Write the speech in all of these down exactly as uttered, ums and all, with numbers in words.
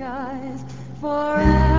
skies for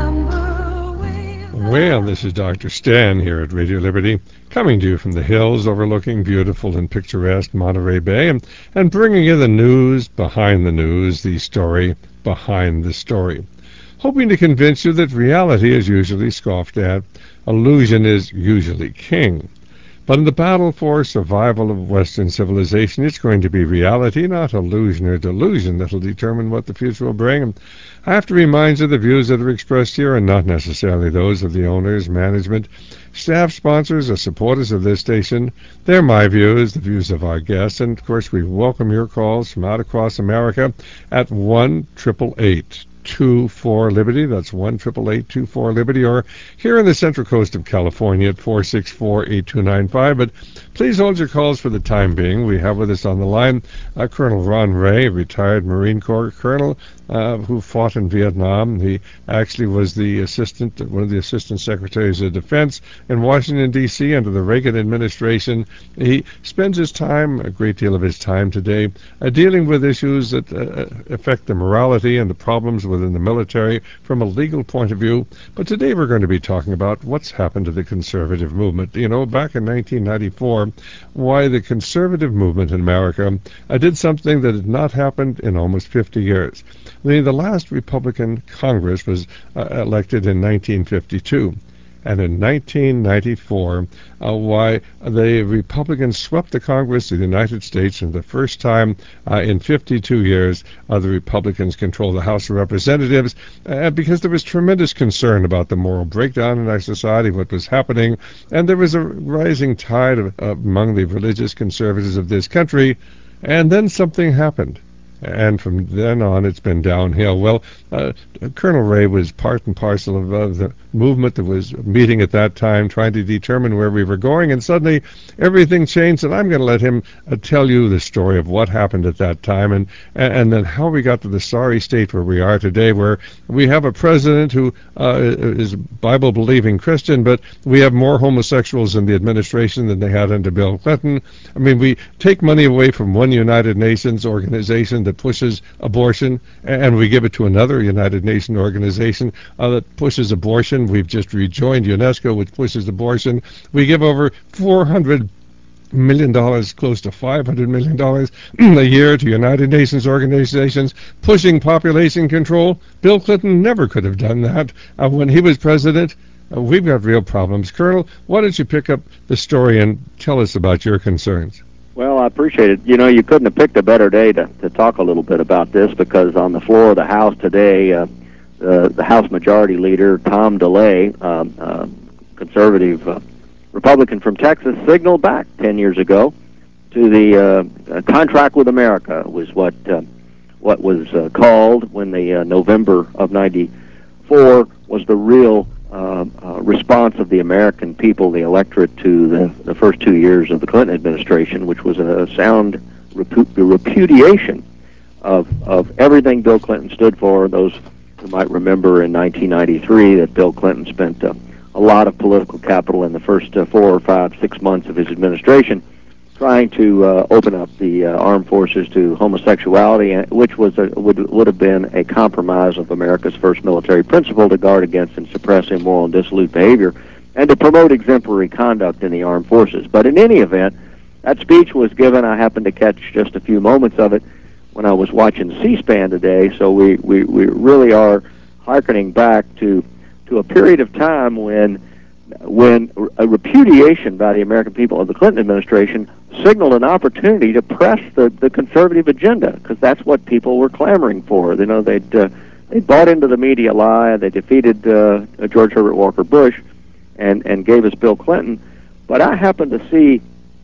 amber waves. Well, this is Doctor Stan here at Radio Liberty, coming to you from the hills overlooking beautiful and picturesque Monterey Bay, and, and bringing you the news behind the news, the story behind the story. Hoping to convince you that reality is usually scoffed at, illusion is usually king. But in the battle for survival of Western civilization, it's going to be reality, not illusion or delusion, that will determine what the future will bring. And I have to remind you the views that are expressed here are not necessarily those of the owners, management, staff, sponsors, or supporters of this station. They're my views, the views of our guests, and of course we welcome your calls from out across America at one eight eight eight two four Liberty. That's one eight eight eight two four Liberty, or here in the Central Coast of California at four six four eight two nine five. But please hold your calls for the time being. We have with us on the line uh, Colonel Ron Ray, retired Marine Corps colonel uh, who fought in Vietnam. He actually was the assistant, one of the assistant secretaries of defense in Washington, D C under the Reagan administration. He spends his time, a great deal of his time today, uh, dealing with issues that uh, affect the morality and the problems with within the military from a legal point of view. But today we're going to be talking about what's happened to the conservative movement. You know, back in nineteen ninety-four, why the conservative movement in America uh, did something that had not happened in almost fifty years. The, the last Republican Congress was uh, elected in nineteen fifty-two. And in nineteen ninety-four, uh, why the Republicans swept the Congress of the United States, and the first time uh, in fifty-two years uh, the Republicans controlled the House of Representatives, uh, because there was tremendous concern about the moral breakdown in our society, what was happening, and there was a rising tide of, uh, among the religious conservatives of this country, and then something happened. And from then on, it's been downhill. Well, uh, Colonel Ray was part and parcel of uh, the movement that was meeting at that time, trying to determine where we were going, and suddenly everything changed, and I'm going to let him uh, tell you the story of what happened at that time, and, and then how we got to the sorry state where we are today, where we have a president who uh, is a Bible-believing Christian, but we have more homosexuals in the administration than they had under Bill Clinton. I mean, we take money away from one United Nations organization that pushes abortion, and we give it to another United Nations organization uh, that pushes abortion. We've just rejoined UNESCO, which pushes abortion. We give over four hundred million dollars, close to five hundred million dollars a year to United Nations organizations pushing population control. Bill Clinton never could have done that uh, when he was president. Uh, we've got real problems. Colonel, why don't you pick up the story and tell us about your concerns? Well, I appreciate it. You know, you couldn't have picked a better day to, to talk a little bit about this, because on the floor of the House today, uh, uh, the House Majority Leader, Tom DeLay, um, uh, conservative uh, Republican from Texas, signaled back ten years ago to the uh, uh, contract with America, was what uh, what was uh, called when the uh, November of ninety-four was the real uh, uh, response of the American people, the electorate, to the, the first two years of the Clinton administration, which was a sound repu- repudiation of of everything Bill Clinton stood for. Those who might remember in nineteen ninety-three that Bill Clinton spent uh, a lot of political capital in the first uh, four or five, six months of his administration trying to uh, open up the uh, armed forces to homosexuality, which was a, would would have been a compromise of America's first military principle to guard against and suppress immoral and dissolute behavior, and to promote exemplary conduct in the armed forces. But in any event, that speech was given. I happened to catch just a few moments of it when I was watching C-SPAN today, so we, we, we really are hearkening back to to a period of time when when a repudiation by the American people of the Clinton administration signaled an opportunity to press the, the conservative agenda, because that's what people were clamoring for. You know, they'd uh, they bought into the media lie. They defeated uh, George Herbert Walker Bush, and and gave us Bill Clinton. But I happened to see,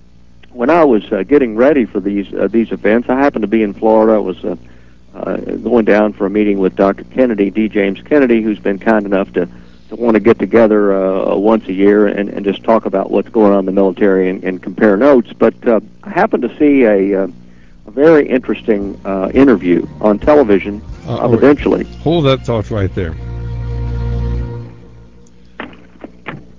when I was uh, getting ready for these uh, these events, I happened to be in Florida. I was uh, uh, going down for a meeting with Doctor Kennedy, D. James Kennedy, who's been kind enough to to want to get together uh, once a year and, and just talk about what's going on in the military and, and compare notes. But uh, I happened to see a, uh, a very interesting uh, interview on television, uh, uh, eventually. Hold that thought right there.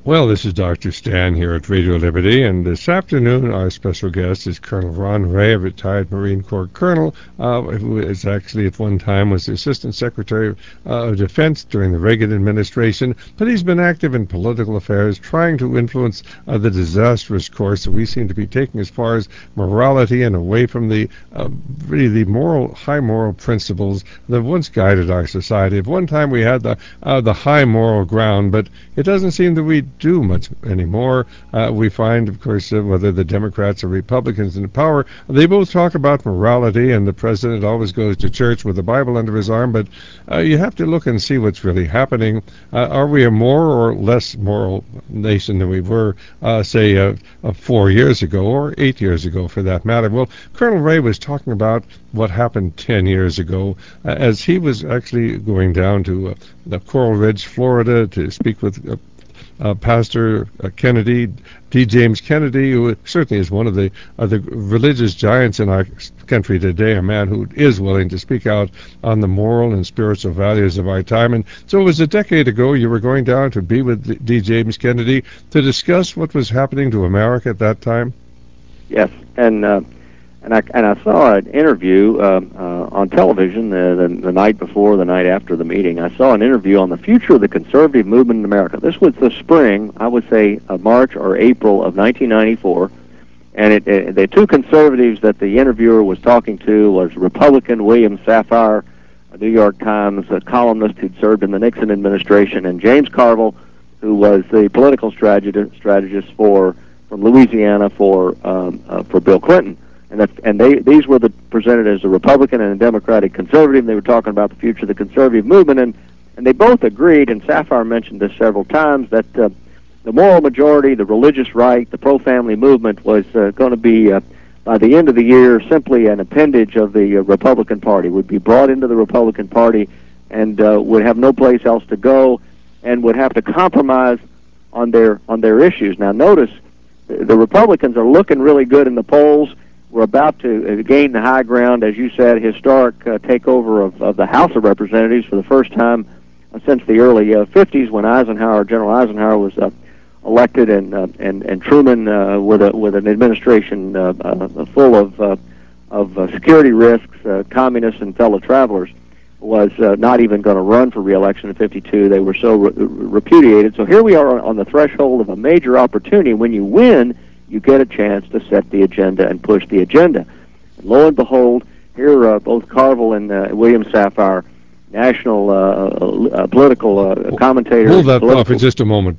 Well, this is Doctor Stan here at Radio Liberty, and this afternoon our special guest is Colonel Ron Ray, a retired Marine Corps colonel, uh, who is actually at one time was the Assistant Secretary uh, of Defense during the Reagan administration, but he's been active in political affairs, trying to influence uh, the disastrous course that we seem to be taking as far as morality and away from the uh, really the moral, high moral principles that once guided our society. At one time we had the uh, the high moral ground, but it doesn't seem that we do much anymore. Uh, we find, of course, uh, whether the Democrats or Republicans in power, they both talk about morality, and the president always goes to church with the Bible under his arm, but uh, you have to look and see what's really happening. Uh, are we a more or less moral nation than we were, uh, say, uh, uh, four years ago, or eight years ago, for that matter? Well, Colonel Ray was talking about what happened ten years ago, uh, as he was actually going down to uh, the Coral Ridge, Florida, to speak with uh, Uh, Pastor uh, Kennedy, D. James Kennedy, who certainly is one of the uh, the religious giants in our country today, a man who is willing to speak out on the moral and spiritual values of our time. And so it was a decade ago you were going down to be with D. James Kennedy to discuss what was happening to America at that time. Yes, and uh, and I and I saw an interview uh, uh, on television the, the the night before, the night after the meeting. I saw an interview on the future of the conservative movement in America. This was the spring, I would say, uh, March or April of nineteen ninety-four, and it, it, the two conservatives that the interviewer was talking to was Republican William Safire, a New York Times a columnist who'd served in the Nixon administration, and James Carville, who was the political strategist strategist for from Louisiana for um, uh, for Bill Clinton. And, that, and they these were the, presented as a Republican and a Democratic conservative. They were talking about the future of the conservative movement, and, and they both agreed, and Safire mentioned this several times, that uh, the moral majority, the religious right, the pro-family movement was uh, going to be, uh, by the end of the year, simply an appendage of the uh, Republican Party, would be brought into the Republican Party and uh, would have no place else to go and would have to compromise on their, on their issues. Now, notice, the, the Republicans are looking really good in the polls. We're about to gain the high ground, as you said, historic uh, takeover of, of the House of Representatives for the first time uh, since the early uh, fifties, when Eisenhower, General Eisenhower, was uh, elected, and uh, and and Truman, uh, with a with an administration uh, uh, full of uh, of uh, security risks, uh, communists, and fellow travelers, was uh, not even going to run for re-election in fifty-two. They were so re repudiated. So here we are on the threshold of a major opportunity. When you win, you get a chance to set the agenda and push the agenda. And lo and behold, here uh, both Carville and uh, William Safire, national uh, uh, political uh, commentators. Hold that thought for just a moment.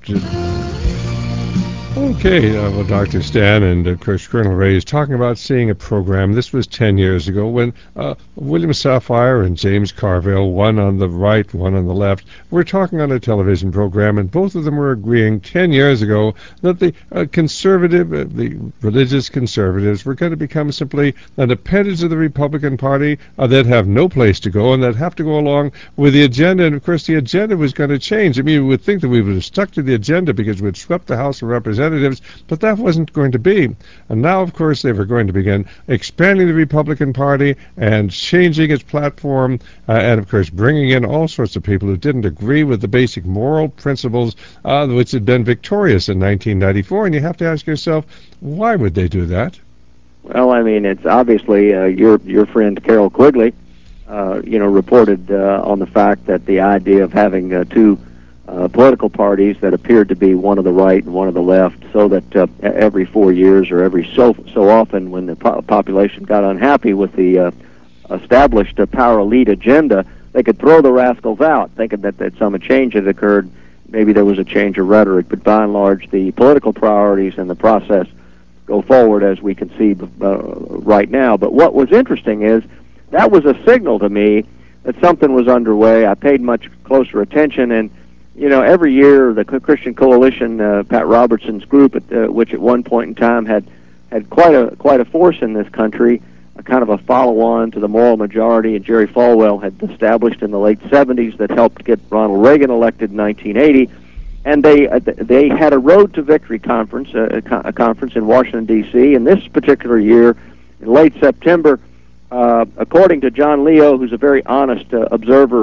Okay, uh, well, Doctor Stan and, of course, Colonel Ray is talking about seeing a program. This was ten years ago when uh, William Safire and James Carville, one on the right, one on the left, were talking on a television program, and both of them were agreeing ten years ago that the uh, conservative, uh, the religious conservatives, were going to become simply an appendage of the Republican Party uh, that have no place to go and that have to go along with the agenda. And, of course, the agenda was going to change. I mean, we would think that we would have stuck to the agenda because we'd swept the House of Representatives, but that wasn't going to be. And now, of course, they were going to begin expanding the Republican Party and changing its platform, uh, and, of course, bringing in all sorts of people who didn't agree with the basic moral principles uh, which had been victorious in nineteen ninety-four. And you have to ask yourself, why would they do that? Well, I mean, it's obviously uh, your your friend Carroll Quigley, uh, you know, reported uh, on the fact that the idea of having uh, two Uh, political parties that appeared to be one of the right and one of the left, so that uh, every four years or every so so often, when the po population got unhappy with the uh, established uh, power elite agenda, they could throw the rascals out, thinking that, that some change had occurred. Maybe there was a change of rhetoric, but by and large, the political priorities and the process go forward as we can see uh, right now. But what was interesting is that was a signal to me that something was underway. I paid much closer attention, and you know, every year the Christian Coalition, uh, Pat Robertson's group, at, uh, which at one point in time had had quite a quite a force in this country, a kind of a follow-on to the moral majority, and Jerry Falwell had established in the late seventies, that helped get Ronald Reagan elected in nineteen eighty. And they uh, they had a Road to Victory conference, uh, a, co a conference in Washington D C. And this particular year, in late September, uh, according to John Leo, who's a very honest uh, observer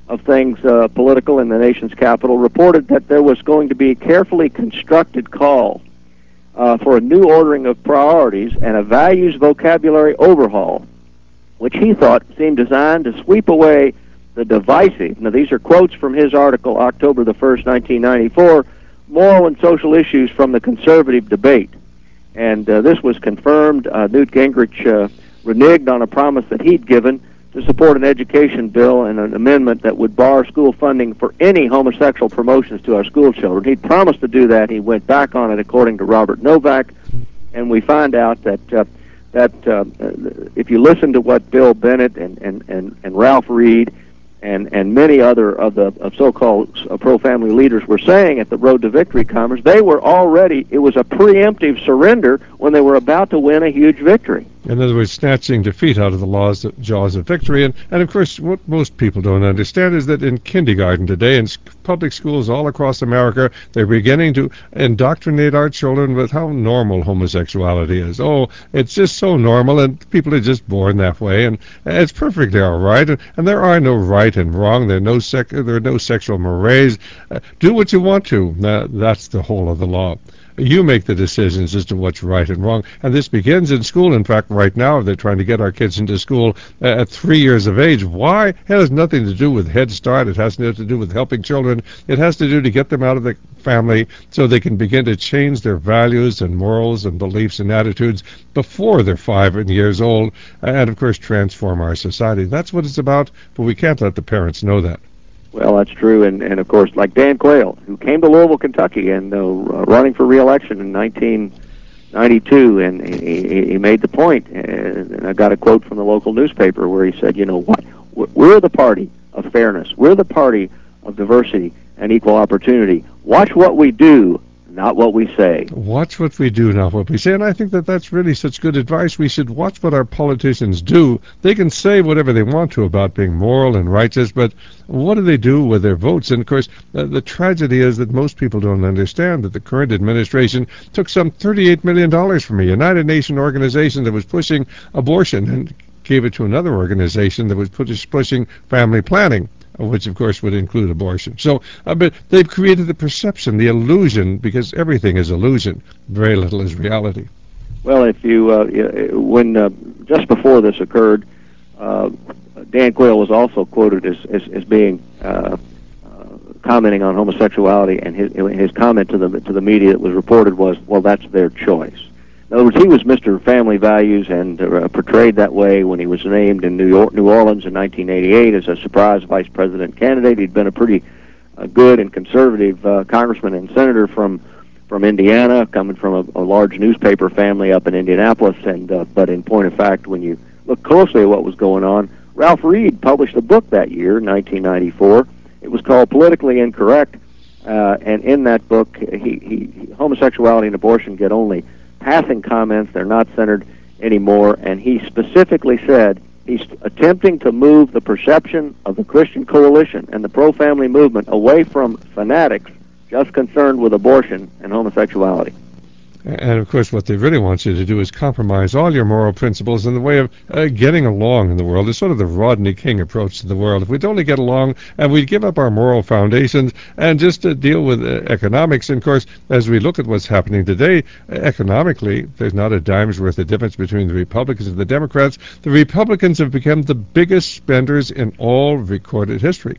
of things uh, political in the nation's capital, reported that there was going to be a carefully constructed call uh, for a new ordering of priorities and a values vocabulary overhaul, which he thought seemed designed to sweep away the divisive, now these are quotes from his article, October the first, nineteen ninety-four, moral and social issues from the conservative debate. And uh, this was confirmed. Uh, Newt Gingrich uh, reneged on a promise that he'd given to support an education bill and an amendment that would bar school funding for any homosexual promotions to our school children. He'd promised to do that. He went back on it, according to Robert Novak, and we find out that uh, that uh, if you listen to what Bill Bennett and, and, and, and Ralph Reed and, and many other of the of so-called uh, pro-family leaders were saying at the Road to Victory conference, they were already, it was a preemptive surrender when they were about to win a huge victory. In other words, snatching defeat out of the laws, jaws of victory. And, and, of course, what most people don't understand is that in kindergarten today, in public schools all across America, they're beginning to indoctrinate our children with how normal homosexuality is. Oh, it's just so normal, and people are just born that way, and it's perfectly all right. And, and there are no right and wrong. There are no, sec- there are no sexual mores. Uh, do what you want to. Uh, that's the whole of the law. You make the decisions as to what's right and wrong. And this begins in school. In fact, right now, they're trying to get our kids into school at three years of age. Why? It has nothing to do with Head Start. It has nothing to do with helping children. It has to do to get them out of the family so they can begin to change their values and morals and beliefs and attitudes before they're five years old, and, of course, transform our society. That's what it's about, but we can't let the parents know that. Well, that's true, and, and of course, like Dan Quayle, who came to Louisville, Kentucky, and uh, running for re-election in nineteen ninety-two, and he, he made the point, and I got a quote from the local newspaper where he said, you know, what, we're the party of fairness, we're the party of diversity and equal opportunity. Watch what we do, not what we say. Watch what we do, not what we say. And I think that that's really such good advice. We should watch what our politicians do. They can say whatever they want to about being moral and righteous, but what do they do with their votes? And, of course, uh, the tragedy is that most people don't understand that the current administration took some thirty-eight million dollars from a United Nations organization that was pushing abortion and gave it to another organization that was push, pushing family planning, which, of course, would include abortion. So, uh, but they've created the perception, the illusion, because everything is illusion. Very little is reality. Well, if you, uh, when, uh, just before this occurred, uh, Dan Quayle was also quoted as, as, as being, uh, uh, commenting on homosexuality, and his, his comment to the, to the media that was reported was, well, that's their choice. In other words, he was Mister Family Values and uh, portrayed that way when he was named in New York, New Orleans in nineteen eighty-eight as a surprise vice president candidate. He'd been a pretty uh, good and conservative uh, congressman and senator from from Indiana, coming from a, a large newspaper family up in Indianapolis. And uh, but in point of fact, when you look closely at what was going on, Ralph Reed published a book that year, nineteen ninety-four. It was called Politically Incorrect, uh, and in that book, he, he homosexuality and abortion get only passing comments. They're not centered anymore, and he specifically said he's attempting to move the perception of the Christian coalition and the pro-family movement away from fanatics just concerned with abortion and homosexuality. And, of course, what they really want you to do is compromise all your moral principles in the way of uh, getting along in the world. It's sort of the Rodney King approach to the world. If we'd only get along and we'd give up our moral foundations and just uh, deal with uh, economics. And, of course, as we look at what's happening today, uh, economically, there's not a dime's worth of difference between the Republicans and the Democrats. The Republicans have become the biggest spenders in all recorded history.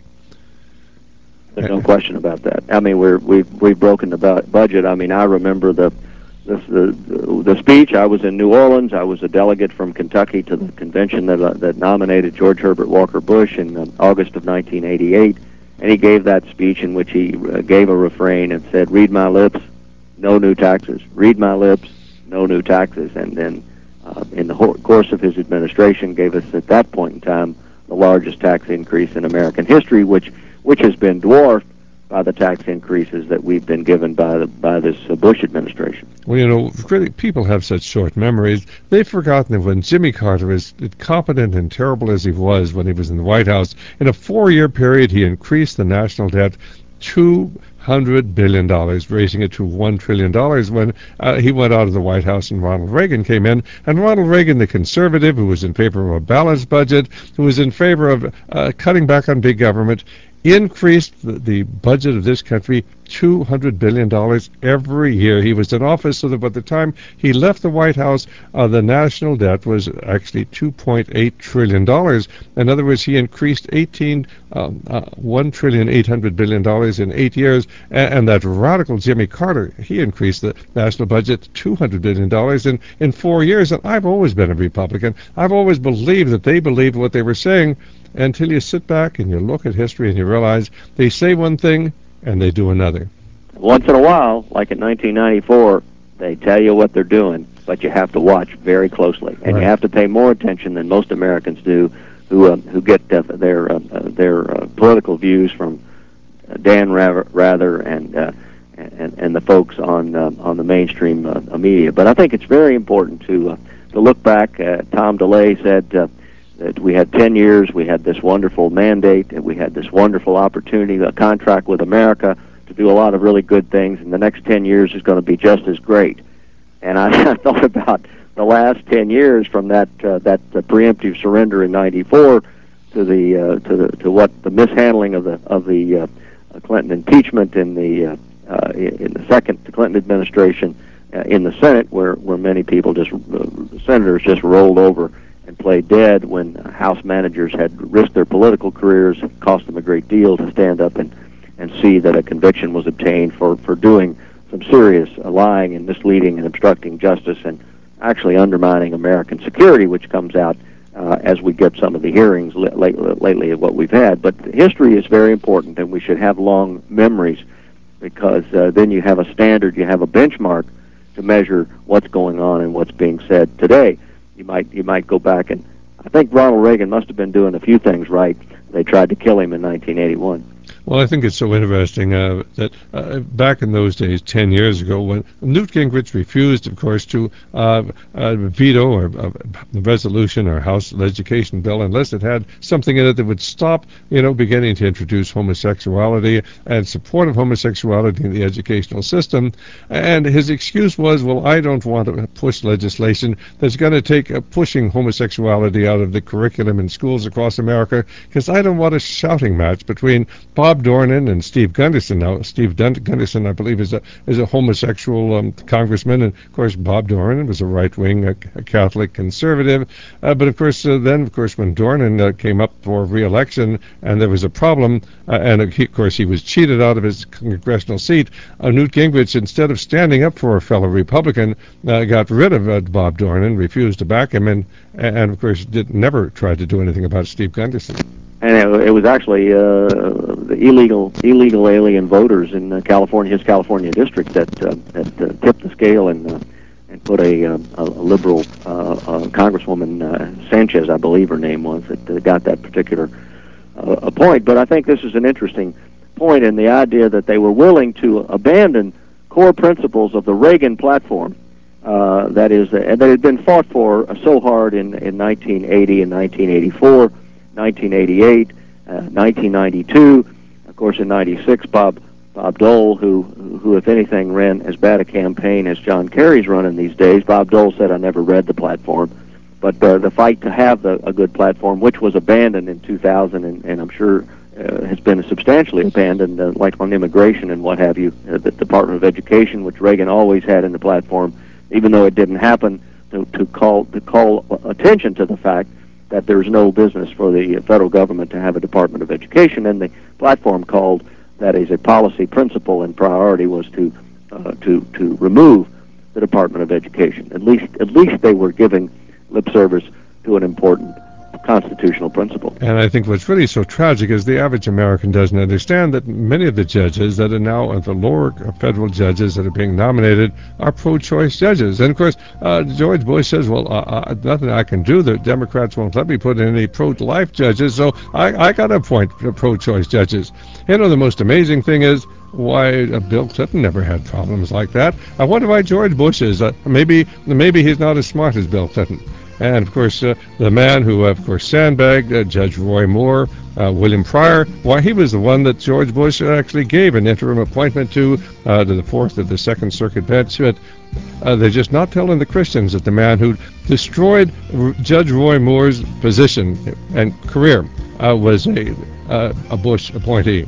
There's no question about that. I mean, we're, we've, we've broken the bu- budget. I mean, I remember the This, the, the speech. I was in New Orleans. I was a delegate from Kentucky to the convention that uh, that nominated George Herbert Walker Bush in uh, August of nineteen eighty-eight, and he gave that speech in which he uh, gave a refrain and said, "Read my lips, no new taxes. Read my lips, no new taxes." And then, uh, in the ho- course of his administration, gave us at that point in time the largest tax increase in American history, which which has been dwarfed by the tax increases that we've been given by the, by this uh, Bush administration. Well, you know, really, people have such short memories. They've forgotten that when Jimmy Carter, as incompetent and terrible as he was when he was in the White House, in a four-year period, he increased the national debt two hundred billion dollars, raising it to one trillion dollars when uh, he went out of the White House and Ronald Reagan came in. And Ronald Reagan, the conservative, who was in favor of a balanced budget, who was in favor of uh, cutting back on big government, increased the, the budget of this country two hundred billion dollars every year he was in office, so that by the time he left the White House, uh, the national debt was actually two point eight trillion dollars. In other words, he increased eighteen, um, uh, one trillion eight hundred billion dollars in eight years, and, and that radical Jimmy Carter, he increased the national budget to two hundred billion dollars in, in four years. And I've always been a Republican. I've always believed that they believed what they were saying, until you sit back and you look at history and you realize they say one thing and they do another. Once in a while, like in nineteen ninety-four, they tell you what they're doing, but you have to watch very closely, and right. you have to pay more attention than most Americans do, who uh, who get uh, their uh, their uh, political views from uh, Dan Rather and uh, and and the folks on uh, on the mainstream uh, media. But I think it's very important to uh, to look back. Uh, Tom DeLay said. Uh, that we had ten years, we had this wonderful mandate, and we had this wonderful opportunity, a contract with America to do a lot of really good things, and the next ten years is going to be just as great. And I, I thought about the last ten years from that uh, that uh, preemptive surrender in ninety-four to the uh, to the to what the mishandling of the of the uh, Clinton impeachment in the uh, uh, in the second Clinton administration uh, in the Senate, where where many people just uh, senators just rolled over and played dead when House managers had risked their political careers. It cost them a great deal to stand up and, and see that a conviction was obtained for, for doing some serious uh, lying and misleading and obstructing justice and actually undermining American security, which comes out uh, as we get some of the hearings li- lately, lately of what we've had. But history is very important, and we should have long memories, because uh, then you have a standard, you have a benchmark to measure what's going on and what's being said today. You might you might go back, and I think Ronald Reagan must have been doing a few things right. They tried to kill him in nineteen eighty-one. Well, I think it's so interesting uh, that uh, back in those days, ten years ago, when Newt Gingrich refused, of course, to uh, uh, veto or uh, the resolution or House education bill unless it had something in it that would stop, you know, beginning to introduce homosexuality and support of homosexuality in the educational system. And his excuse was, well, I don't want to push legislation that's going to take uh, pushing homosexuality out of the curriculum in schools across America, because I don't want a shouting match between Bob Dornan and Steve Gunderson. Now, Steve Dun- Gunderson, I believe, is a is a homosexual um, congressman, and of course, Bob Dornan was a right-wing, a, a Catholic conservative. Uh, but of course, uh, then, of course, when Dornan uh, came up for re-election, and there was a problem, uh, and uh, he, of course, he was cheated out of his congressional seat. Uh, Newt Gingrich, instead of standing up for a fellow Republican, uh, got rid of uh, Bob Dornan, refused to back him, and and of course, did never tried to do anything about Steve Gunderson. And it, it was actually uh, the illegal illegal alien voters in uh, California, his California district, that uh, that uh, tipped the scale and uh, and put a, uh, a liberal uh, uh, Congresswoman uh, Sanchez, I believe her name was, that uh, got that particular uh, point. But I think this is an interesting point in the idea that they were willing to abandon core principles of the Reagan platform. Uh, that is, uh, and that had been fought for uh, so hard in, in nineteen eighty and nineteen eighty-four. nineteen eighty-eight, uh, nineteen ninety-two, of course in ninety-six, Bob Bob Dole, who, who if anything ran as bad a campaign as John Kerry's running these days. Bob Dole said, I never read the platform, but uh, the fight to have the, a good platform, which was abandoned in two thousand, and, and I'm sure uh, has been substantially abandoned, uh, like on immigration and what have you, uh, the Department of Education, which Reagan always had in the platform, even though it didn't happen, to, to call to call attention to the fact that there's no business for the federal government to have a Department of Education, and the platform called that as a policy principle and priority was to uh, to to remove the Department of Education. At least at least they were giving lip service to an important constitutional principle. And I think what's really so tragic is the average American doesn't understand that many of the judges that are now uh, the lower federal judges that are being nominated are pro-choice judges. And of course, uh, George Bush says, well, uh, uh, nothing I can do. The Democrats won't let me put in any pro-life judges, so I, I got to appoint pro-choice judges. You know, the most amazing thing is why uh, Bill Clinton never had problems like that. I wonder why George Bush is. Uh, maybe maybe he's not as smart as Bill Clinton. And, of course, uh, the man who, of course, sandbagged uh, Judge Roy Moore, uh, William Pryor, why, he was the one that George Bush actually gave an interim appointment to, uh, to the Fourth of the Second Circuit bench. But uh, they're just not telling the Christians that the man who destroyed R- Judge Roy Moore's position and career uh, was a, uh, a Bush appointee.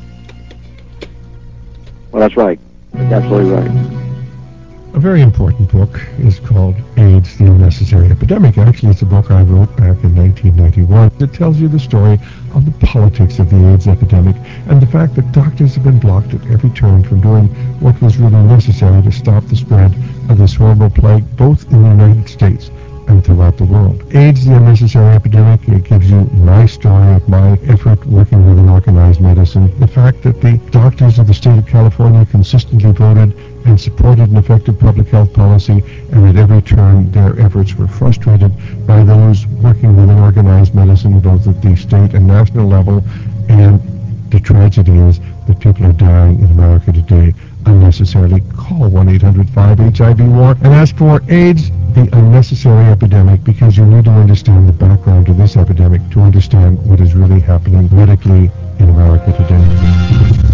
Well, that's right. That's absolutely right. A very important book is called AIDS, the Unnecessary Epidemic. Actually, it's a book I wrote back in nineteen ninety-one. It tells you the story of the politics of the AIDS epidemic and the fact that doctors have been blocked at every turn from doing what was really necessary to stop the spread of this horrible plague, both in the United States and throughout the world. AIDS, the Unnecessary Epidemic, it gives you my story of my effort working with an organized medicine. The fact that the doctors of the state of California consistently voted and supported an effective public health policy, and at every turn their efforts were frustrated by those working with an organized medicine, both at the state and national level. And the tragedy is that people are dying in America today unnecessarily. Call one eight hundred five H I V war and ask for AIDS, the Unnecessary Epidemic, because you need to understand the background to this epidemic to understand what is really happening medically in America today.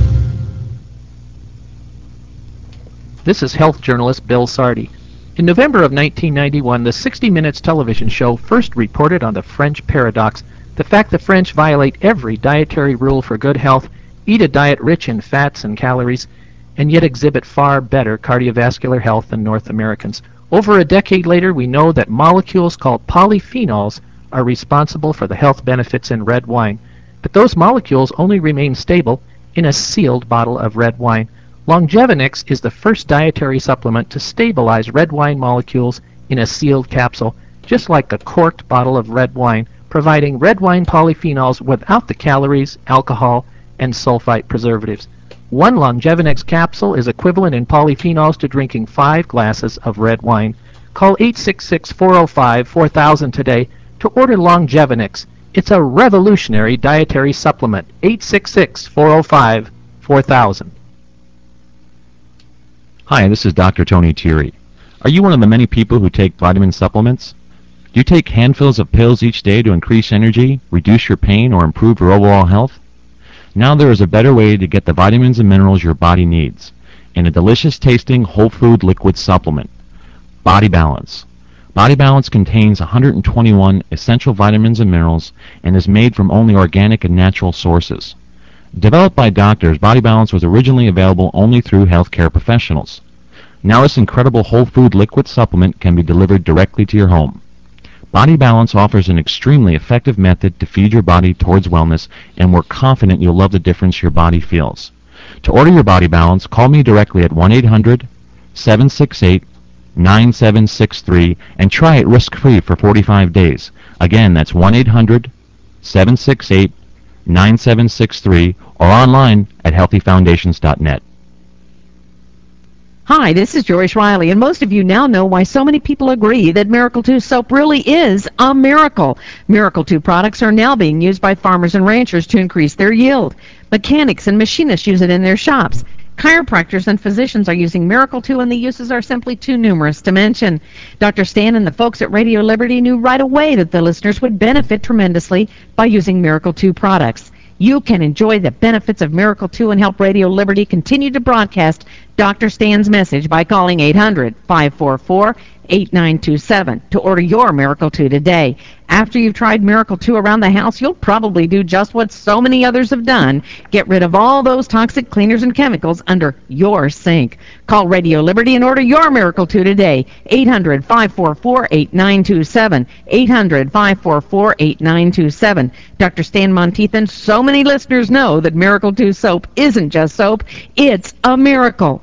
This is health journalist Bill Sardi. In November of nineteen ninety-one, the sixty minutes television show first reported on the French paradox, the fact the French violate every dietary rule for good health, eat a diet rich in fats and calories, and yet exhibit far better cardiovascular health than North Americans. Over a decade later, we know that molecules called polyphenols are responsible for the health benefits in red wine, but those molecules only remain stable in a sealed bottle of red wine. Longevinix is the first dietary supplement to stabilize red wine molecules in a sealed capsule, just like a corked bottle of red wine, providing red wine polyphenols without the calories, alcohol, and sulfite preservatives. One Longevinix capsule is equivalent in polyphenols to drinking five glasses of red wine. Call eight six six, four oh five, four thousand today to order Longevinix. It's a revolutionary dietary supplement. eight six six, four oh five, four thousand. Hi, this is Doctor Tony Thierry. Are you one of the many people who take vitamin supplements? Do you take handfuls of pills each day to increase energy, reduce your pain, or improve your overall health? Now there is a better way to get the vitamins and minerals your body needs, in a delicious tasting whole food liquid supplement. Body Balance. Body Balance contains one hundred twenty-one essential vitamins and minerals and is made from only organic and natural sources. Developed by doctors, Body Balance was originally available only through healthcare professionals. Now this incredible whole food liquid supplement can be delivered directly to your home. Body Balance offers an extremely effective method to feed your body towards wellness, and we're confident you'll love the difference your body feels. To order your Body Balance, call me directly at one eight hundred, seven six eight, nine seven six three and try it risk-free for forty-five days. Again, that's one eight hundred, seven six eight, nine seven six three or online at healthy foundations dot net. Hi, this is Joyce Riley, and most of you now know why so many people agree that Miracle two soap really is a miracle. Miracle two products are now being used by farmers and ranchers to increase their yield. Mechanics and machinists use it in their shops. Chiropractors and physicians are using Miracle two, and the uses are simply too numerous to mention. Doctor Stan and the folks at Radio Liberty knew right away that the listeners would benefit tremendously by using Miracle two products. You can enjoy the benefits of Miracle two and help Radio Liberty continue to broadcast Doctor Stan's message by calling eight hundred, five four four, eight nine two seven to order your Miracle two today. After you've tried Miracle two around the house, you'll probably do just what so many others have done. Get rid of all those toxic cleaners and chemicals under your sink. Call Radio Liberty and order your Miracle two today. eight hundred, five four four, eight nine two seven. eight hundred, five four four, eight nine two seven. Doctor Stan Monteith and so many listeners know that Miracle two soap isn't just soap, it's a miracle.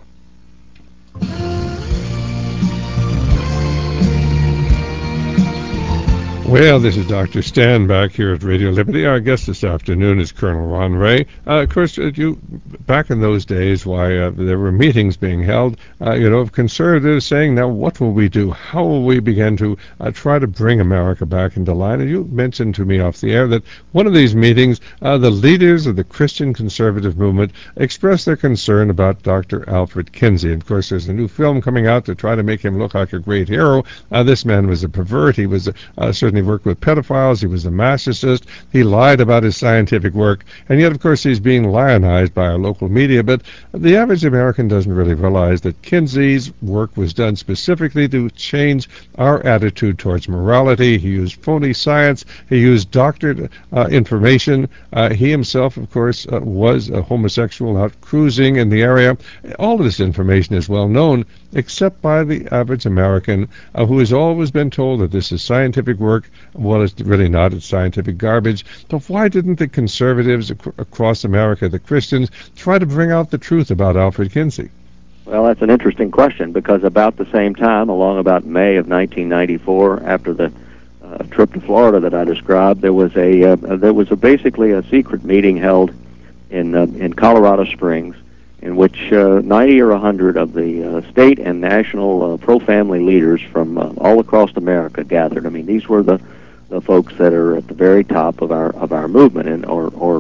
Well, this is Doctor Stan back here at Radio Liberty. Our guest this afternoon is Colonel Ron Ray. Uh, of course, uh, you back in those days, why uh, there were meetings being held, uh, you know, of conservatives saying, now what will we do? How will we begin to uh, try to bring America back into line? And you mentioned to me off the air that one of these meetings, uh, the leaders of the Christian conservative movement expressed their concern about Doctor Alfred Kinsey. And of course, there's a new film coming out to try to make him look like a great hero. Uh, this man was a pervert. He was uh, certainly worked with pedophiles. He was a masochist. He lied about his scientific work. And yet, of course, he's being lionized by our local media. But the average American doesn't really realize that Kinsey's work was done specifically to change our attitude towards morality. He used phony science. He used doctored uh, information. Uh, he himself, of course, uh, was a homosexual out cruising in the area. All of this information is well known, except by the average American uh, who has always been told that this is scientific work. Well, it's really not. It's scientific garbage. But why didn't the conservatives ac- across America, the Christians, try to bring out the truth about Alfred Kinsey? Well, that's an interesting question, because about the same time, along about May of nineteen ninety-four, after the uh, trip to Florida that I described, there was a uh, there was a basically a secret meeting held in uh, in Colorado Springs, in which uh, ninety or one hundred of the uh, state and national uh, pro-family leaders from uh, all across America gathered. I mean, these were the, the folks that are at the very top of our of our movement. And or, or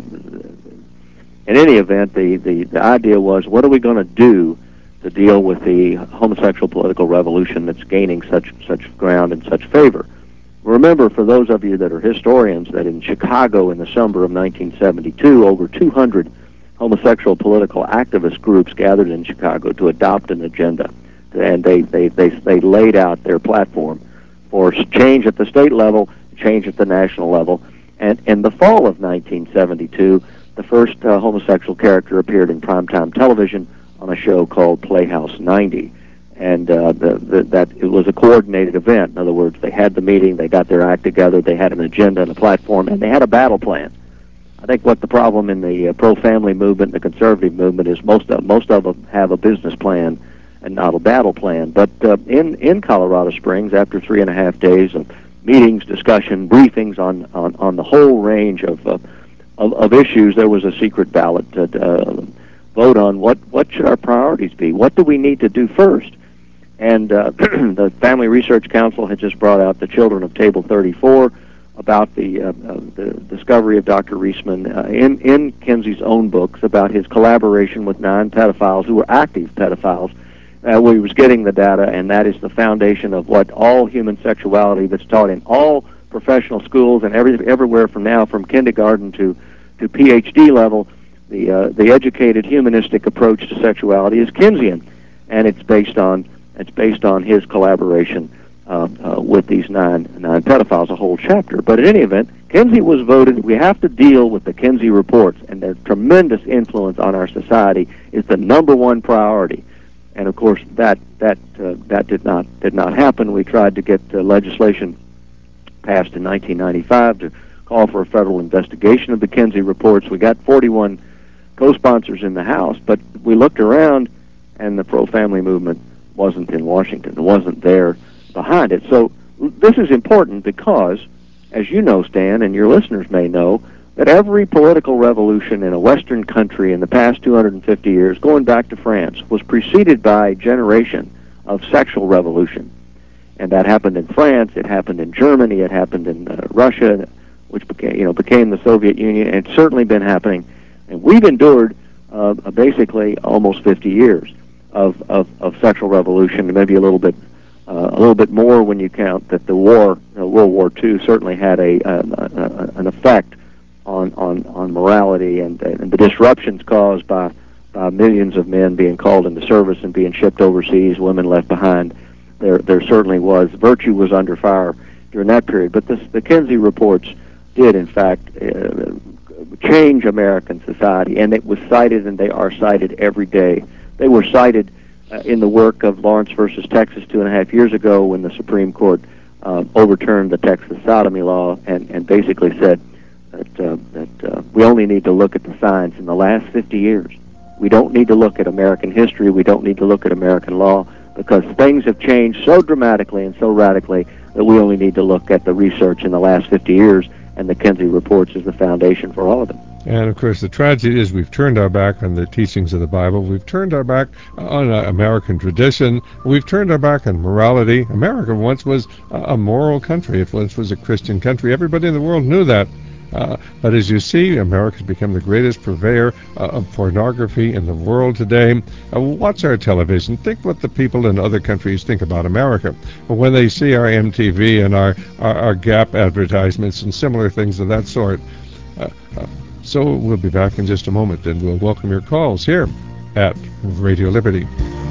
in any event, the, the, the idea was, what are we going to do to deal with the homosexual political revolution that's gaining such such ground and such favor? Remember, for those of you that are historians, that in Chicago in the summer of nineteen seventy-two, over two hundred homosexual political activist groups gathered in Chicago to adopt an agenda, and they, they, they, they laid out their platform for change at the state level, change at the national level. And in the fall of nineteen seventy-two, the first uh, homosexual character appeared in primetime television on a show called Playhouse ninety. And uh, the, the, that it was a coordinated event. In other words, they had the meeting, they got their act together, they had an agenda and a platform, and they had a battle plan. I think what the problem in the uh, pro-family movement and the conservative movement is most of, most of them have a business plan and not a battle plan. But uh, in, in Colorado Springs, after three and a half days of meetings, discussion, briefings on, on, on the whole range of, uh, of, of issues, there was a secret ballot to uh, vote on what, what should our priorities be? What do we need to do first? And uh, the Family Research Council had just brought out The Children of Table thirty-four, about the, uh, uh, the discovery of Doctor Reisman uh, in, in Kinsey's own books about his collaboration with nine pedophiles who were active pedophiles, uh, where he was getting the data, and that is the foundation of what all human sexuality that's taught in all professional schools and every, everywhere from now, from kindergarten to, to P H D level. The, uh, the educated humanistic approach to sexuality is Kinseyan, and it's based on it's based on his collaboration Uh, uh, with these nine nine pedophiles, a whole chapter. But in any event, Kinsey was voted. We have to deal with the Kinsey reports, and their tremendous influence on our society is the number one priority. And of course, that that uh, that did not did not happen. We tried to get uh, legislation passed in nineteen ninety-five to call for a federal investigation of the Kinsey reports. We got forty-one co-sponsors in the House, but we looked around, and the pro-family movement wasn't in Washington. It wasn't there behind it. So this is important because, as you know, Stan, and your listeners may know, that every political revolution in a Western country in the past two hundred fifty years, going back to France, was preceded by a generation of sexual revolution. And that happened in France, it happened in Germany, it happened in uh, Russia, which became, you know, became the Soviet Union, and it's certainly been happening. And we've endured uh, basically almost fifty years of, of, of sexual revolution, maybe a little bit Uh, a little bit more when you count that the war, uh, World War Two, certainly had a, uh, uh, an effect on, on, on morality and, and the disruptions caused by, by millions of men being called into service and being shipped overseas, women left behind. There, there certainly was. Virtue was under fire during that period. But this, the Kinsey reports did, in fact, uh, change American society, and it was cited, and they are cited every day. They were cited Uh, in the work of Lawrence versus Texas two and a half years ago, when the Supreme Court uh, overturned the Texas sodomy law and, and basically said that, uh, that uh, we only need to look at the science in the last fifty years. We don't need to look at American history. We don't need to look at American law. because things have changed so dramatically and so radically that we only need to look at the research in the last fifty years, and the Kinsey reports is the foundation for all of them. And, of course, the tragedy is we've turned our back on the teachings of the Bible. We've turned our back on uh, American tradition. We've turned our back on morality. America once was a moral country. It once was a Christian country. Everybody in the world knew that. Uh, but as you see, America's become the greatest purveyor uh, of pornography in the world today. Uh, watch our television. Think what the people in other countries think about America. When they see our M T V and our, our, our Gap advertisements and similar things of that sort. Uh, uh, so we'll be back in just a moment, and we'll welcome your calls here at Radio Liberty.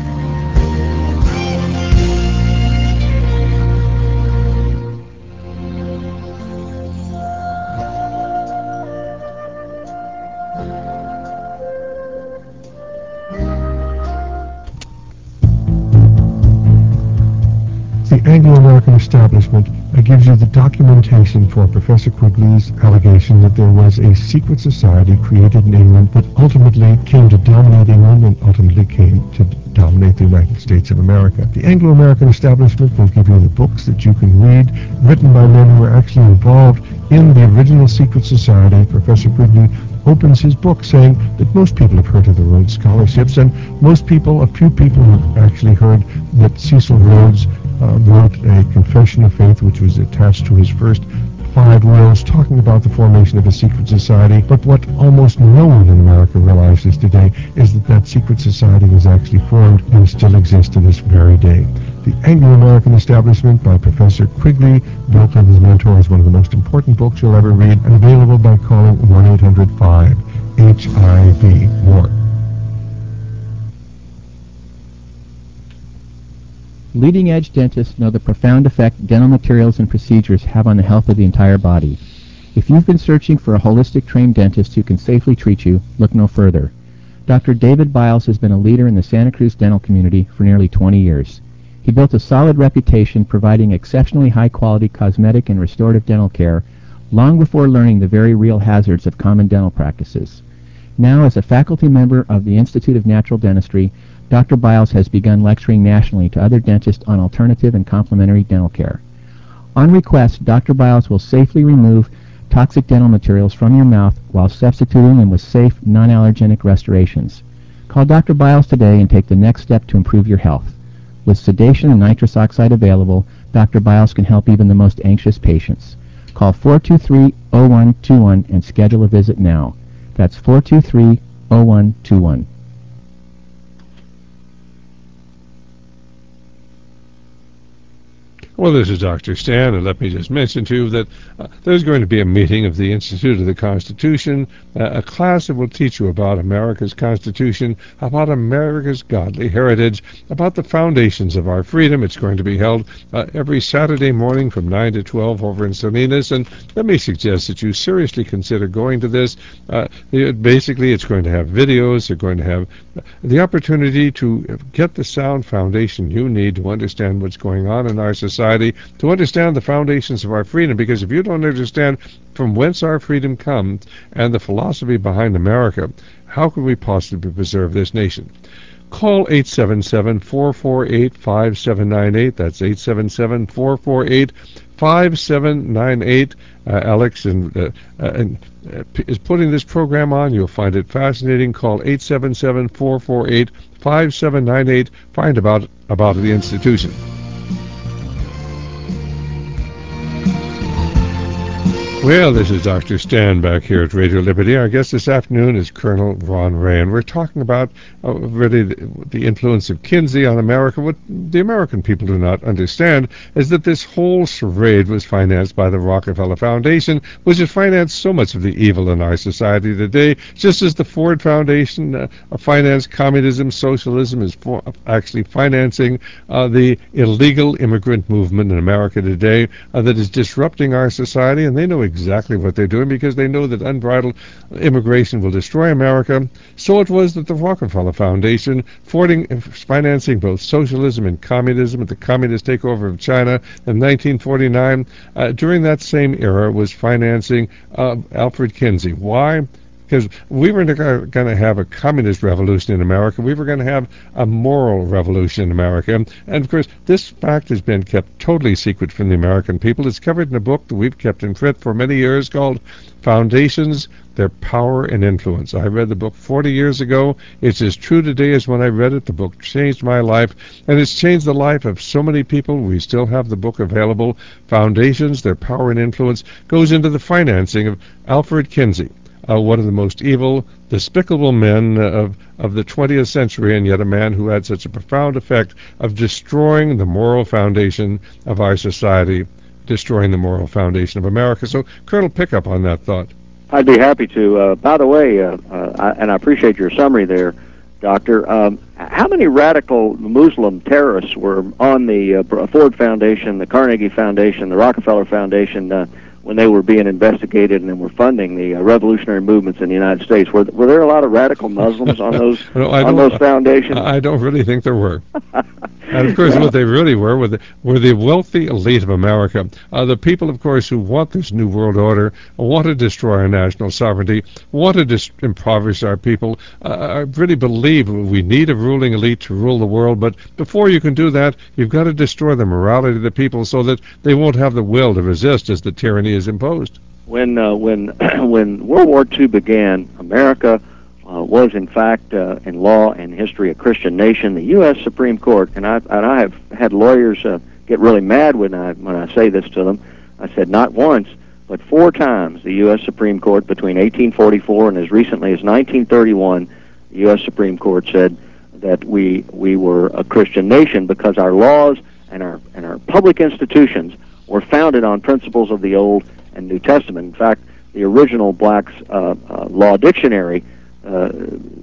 The Anglo-American establishment uh, gives you the documentation for Professor Quigley's allegation that there was a secret society created in England that ultimately came to dominate England and ultimately came to dominate the United States of America. The Anglo-American establishment will give you the books that you can read, written by men who were actually involved in the original secret society. Professor Quigley opens his book saying that most people have heard of the Rhodes Scholarships, and most people, a few people have actually heard that Cecil Rhodes Uh, wrote a confession of faith which was attached to his first five wills talking about the formation of a secret society. But what almost no one in America realizes today is that that secret society was actually formed and still exists to this very day. The Anglo-American Establishment by Professor Quigley, built on his mentor, is one of the most important books you'll ever read, and available by calling one eight hundred five H I V. More. Leading-edge dentists know the profound effect dental materials and procedures have on the health of the entire body. If you've been searching for a holistic trained dentist who can safely treat you, look no further. Doctor David Biles has been a leader in the Santa Cruz dental community for nearly twenty years. He built a solid reputation providing exceptionally high-quality cosmetic and restorative dental care long before learning the very real hazards of common dental practices. Now, as a faculty member of the Institute of Natural Dentistry, Doctor Biles has begun lecturing nationally to other dentists on alternative and complementary dental care. On request, Doctor Biles will safely remove toxic dental materials from your mouth while substituting them with safe, non-allergenic restorations. Call Doctor Biles today and take the next step to improve your health. With sedation and nitrous oxide available, Doctor Biles can help even the most anxious patients. Call four two three, zero one two one and schedule a visit now. That's four two three, zero one two one. Well, this is Doctor Stan, and let me just mention to you that uh, there's going to be a meeting of the Institute of the Constitution, uh, a class that will teach you about America's Constitution, about America's godly heritage, about the foundations of our freedom. It's going to be held uh, every Saturday morning from nine to twelve over in Salinas, and let me suggest that you seriously consider going to this. Uh, it, basically, it's going to have videos. They're going to have the opportunity to get the sound foundation you need to understand what's going on in our society, to understand the foundations of our freedom, because if you don't understand from whence our freedom comes and the philosophy behind America, how can we possibly preserve this nation? Call eight seven seven, four four eight, five seven nine eight. That's eight seven seven, four four eight, five seven nine eight. Uh, Alex and, uh, uh, and, uh, is putting this program on. You'll find it fascinating. Call eight seven seven, four four eight, five seven nine eight. Find about, about the institution. Well, this is Doctor Stan back here at Radio Liberty. Our guest this afternoon is Colonel Ron Ray, and we're talking about uh, really the, the influence of Kinsey on America. What the American people do not understand is that this whole charade was financed by the Rockefeller Foundation, which has financed so much of the evil in our society today, just as the Ford Foundation uh, financed communism. Socialism is for actually financing uh, the illegal immigrant movement in America today uh, that is disrupting our society, and they know exactly what they're doing because they know that unbridled immigration will destroy America. So it was that the Rockefeller Foundation, fording, financing both socialism and communism, the communist takeover of China in nineteen forty-nine, uh, during that same era was financing uh, Alfred Kinsey. Why? because we were going to have a communist revolution in America. We were going to have a moral revolution in America. And, of course, this fact has been kept totally secret from the American people. It's covered in a book that we've kept in print for many years called Foundations, Their Power and Influence. I read the book forty years ago. It's as true today as when I read it. The book changed my life, and it's changed the life of so many people. We still have the book available. Foundations, Their Power and Influence goes into the financing of Alfred Kinsey, uh, one of the most evil, despicable men of, of the twentieth century, and yet a man who had such a profound effect of destroying the moral foundation of our society, destroying the moral foundation of America. So, Colonel, pick up on that thought. I'd be happy to. Uh, by the way, uh, uh, I, and I appreciate your summary there, Doctor. Um, how many radical Muslim terrorists were on the uh, Ford Foundation, the Carnegie Foundation, the Rockefeller Foundation uh, when they were being investigated and were funding the uh, revolutionary movements in the United States? Were, were there a lot of radical Muslims on those no, on those foundations? I don't really think there were. And, of course, what they really were were the, were the wealthy elite of America, uh, the people, of course, who want this new world order, want to destroy our national sovereignty, want to dis- impoverish our people. Uh, I really believe we need a ruling elite to rule the world, but before you can do that, you've got to destroy the morality of the people so that they won't have the will to resist as the tyranny is imposed. When, uh, when, when World War Two began, America Uh, was in fact uh, in law and history a Christian nation. The U S Supreme Court, and I and I have had lawyers uh, get really mad when I when I say this to them. I said not once, but four times the U S Supreme Court between eighteen forty-four and as recently as nineteen thirty-one, the U S Supreme Court said that we we were a Christian nation because our laws and our and our public institutions were founded on principles of the Old and New Testament. In fact, the original Black's uh, uh, Law Dictionary Uh,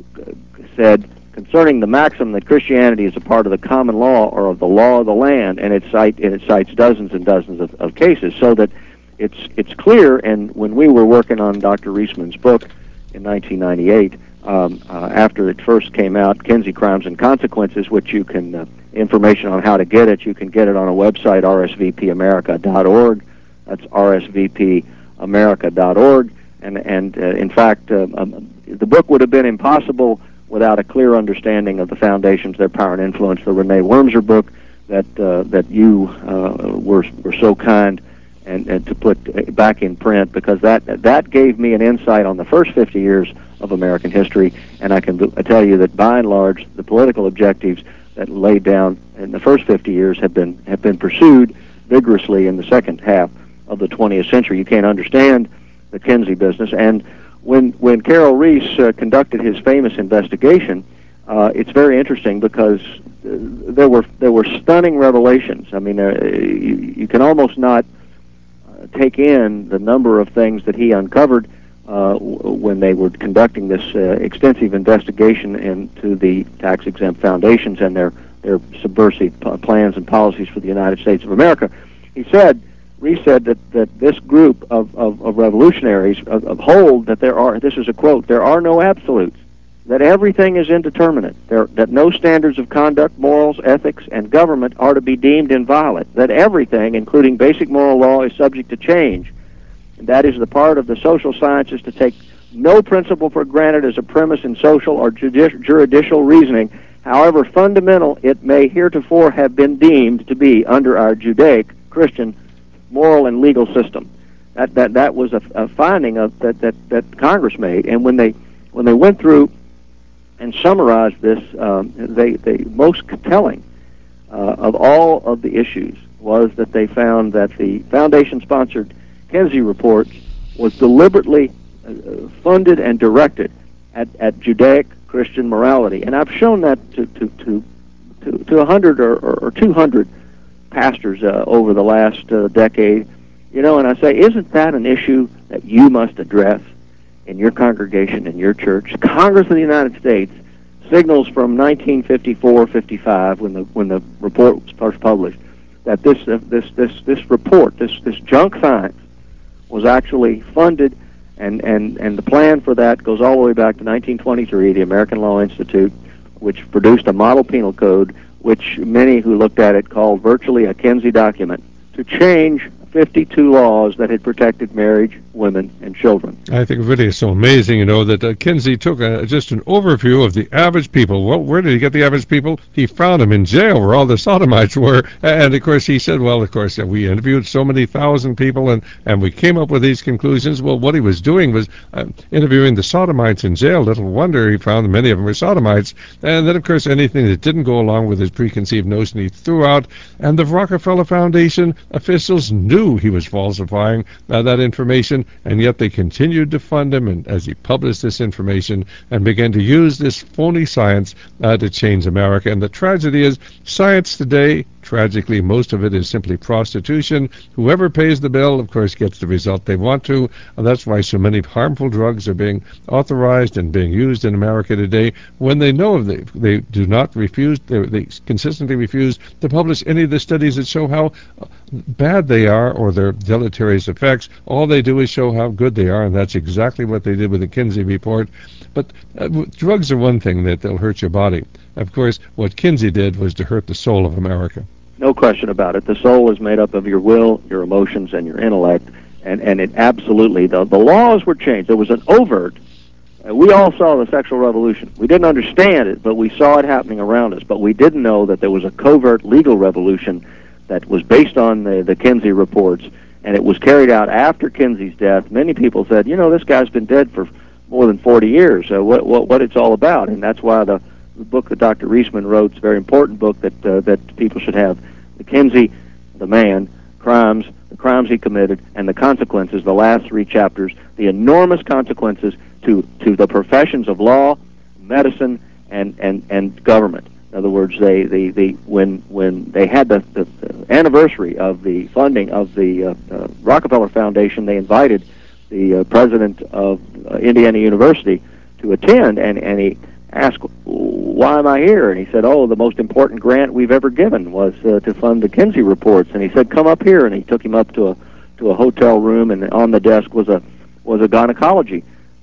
said concerning the maxim that Christianity is a part of the common law or of the law of the land, and it cite and it cites dozens and dozens of, of cases, so that it's it's clear. And when we were working on Doctor Reisman's book in nineteen ninety-eight, um, uh, after it first came out, Kinsey Crimes and Consequences, which you can uh, information on how to get it, you can get it on a website, r s v p america dot org. That's r s v p america dot org. And, and uh, in fact, uh, um, the book would have been impossible without a clear understanding of the foundations, their power and influence. The Renee Wormser book that uh, that you uh, were were so kind and, and to put back in print, because that that gave me an insight on the first fifty years of American history. And I can I tell you that by and large, the political objectives that laid down in the first fifty years have been have been pursued vigorously in the second half of the twentieth century. You can't understand the Kinsey business. And when when Carroll Reese uh, conducted his famous investigation, uh, it's very interesting because uh, there were there were stunning revelations. I mean, uh, you, you can almost not uh, take in the number of things that he uncovered uh, w- when they were conducting this uh, extensive investigation into the tax-exempt foundations and their their subversive p- plans and policies for the United States of America. He said. Reese said that, that this group of, of, of revolutionaries of, of hold that there are, this is a quote, there are no absolutes, that everything is indeterminate, there, that no standards of conduct, morals, ethics, and government are to be deemed inviolate, that everything, including basic moral law, is subject to change. And that is the part of the social sciences to take no principle for granted as a premise in social or judici- juridical reasoning, however fundamental it may heretofore have been deemed to be under our Judaic Christian moral and legal system. That that that was a, a finding of that, that that Congress made, and when they when they went through and summarized this, um, they they most telling uh, of all of the issues was that they found that the foundation-sponsored Kinsey report was deliberately uh, funded and directed at, at Judaic Christian morality, and I've shown that to to to to, to a hundred or, or, or two hundred pastors uh, over the last uh, decade, you know, and I say, isn't that an issue that you must address in your congregation, in your church? Congress of the United States signals from nineteen fifty-four fifty-five, when the when the report was first published, that this uh, this this this report, this this junk science, was actually funded, and and and the plan for that goes all the way back to nineteen twenty-three, the American Law Institute, which produced a model penal code, which many who looked at it called virtually a Kinsey document, to change fifty-two laws that had protected marriage, women, and children. I think it really is so amazing, you know, that uh, Kinsey took a, just an overview of the average people. Well, where did he get the average people? He found them in jail where all the sodomites were. And, of course, he said, well, of course, uh, we interviewed so many thousand people, and, and we came up with these conclusions. Well, what he was doing was uh, interviewing the sodomites in jail. Little wonder he found many of them were sodomites. And then, of course, anything that didn't go along with his preconceived notion he threw out. And the Rockefeller Foundation officials knew he was falsifying uh, that information, and yet they continued to fund him, and as he published this information and began to use this phony science uh, to change America. And the tragedy is, science today, tragically, most of it is simply prostitution. Whoever pays the bill, of course, gets the result they want to. And that's why so many harmful drugs are being authorized and being used in America today, when they know they, they do not refuse, they, they consistently refuse to publish any of the studies that show how bad they are or their deleterious effects. All they do is show how good they are, and that's exactly what they did with the Kinsey report. But uh, drugs are one thing, that they'll hurt your body. Of course, what Kinsey did was to hurt the soul of America. No question about it. The soul is made up of your will, your emotions, and your intellect, and, and it absolutely, the, the laws were changed. There was an overt, uh, we all saw the sexual revolution. We didn't understand it, but we saw it happening around us. But we didn't know that there was a covert legal revolution that was based on the, the Kinsey reports, and it was carried out after Kinsey's death. Many people said, you know, this guy's been dead for more than forty years, uh, what, what, what it's all about. And that's why the, the book that Doctor Reisman wrote is a very important book that, uh, that people should have. The Kinsey, the man, crimes, the crimes he committed, and the consequences, the last three chapters, the enormous consequences to, to the professions of law, medicine, and, and, and government. In other words, they, they, they when when they had the, the, the anniversary of the funding of the uh, uh, Rockefeller Foundation, they invited the uh, president of uh, Indiana University to attend, and, and he asked, why am I here? And he said, oh, the most important grant we've ever given was uh, to fund the Kinsey reports. And he said, come up here, and he took him up to a to a hotel room, and on the desk was a was a gynecology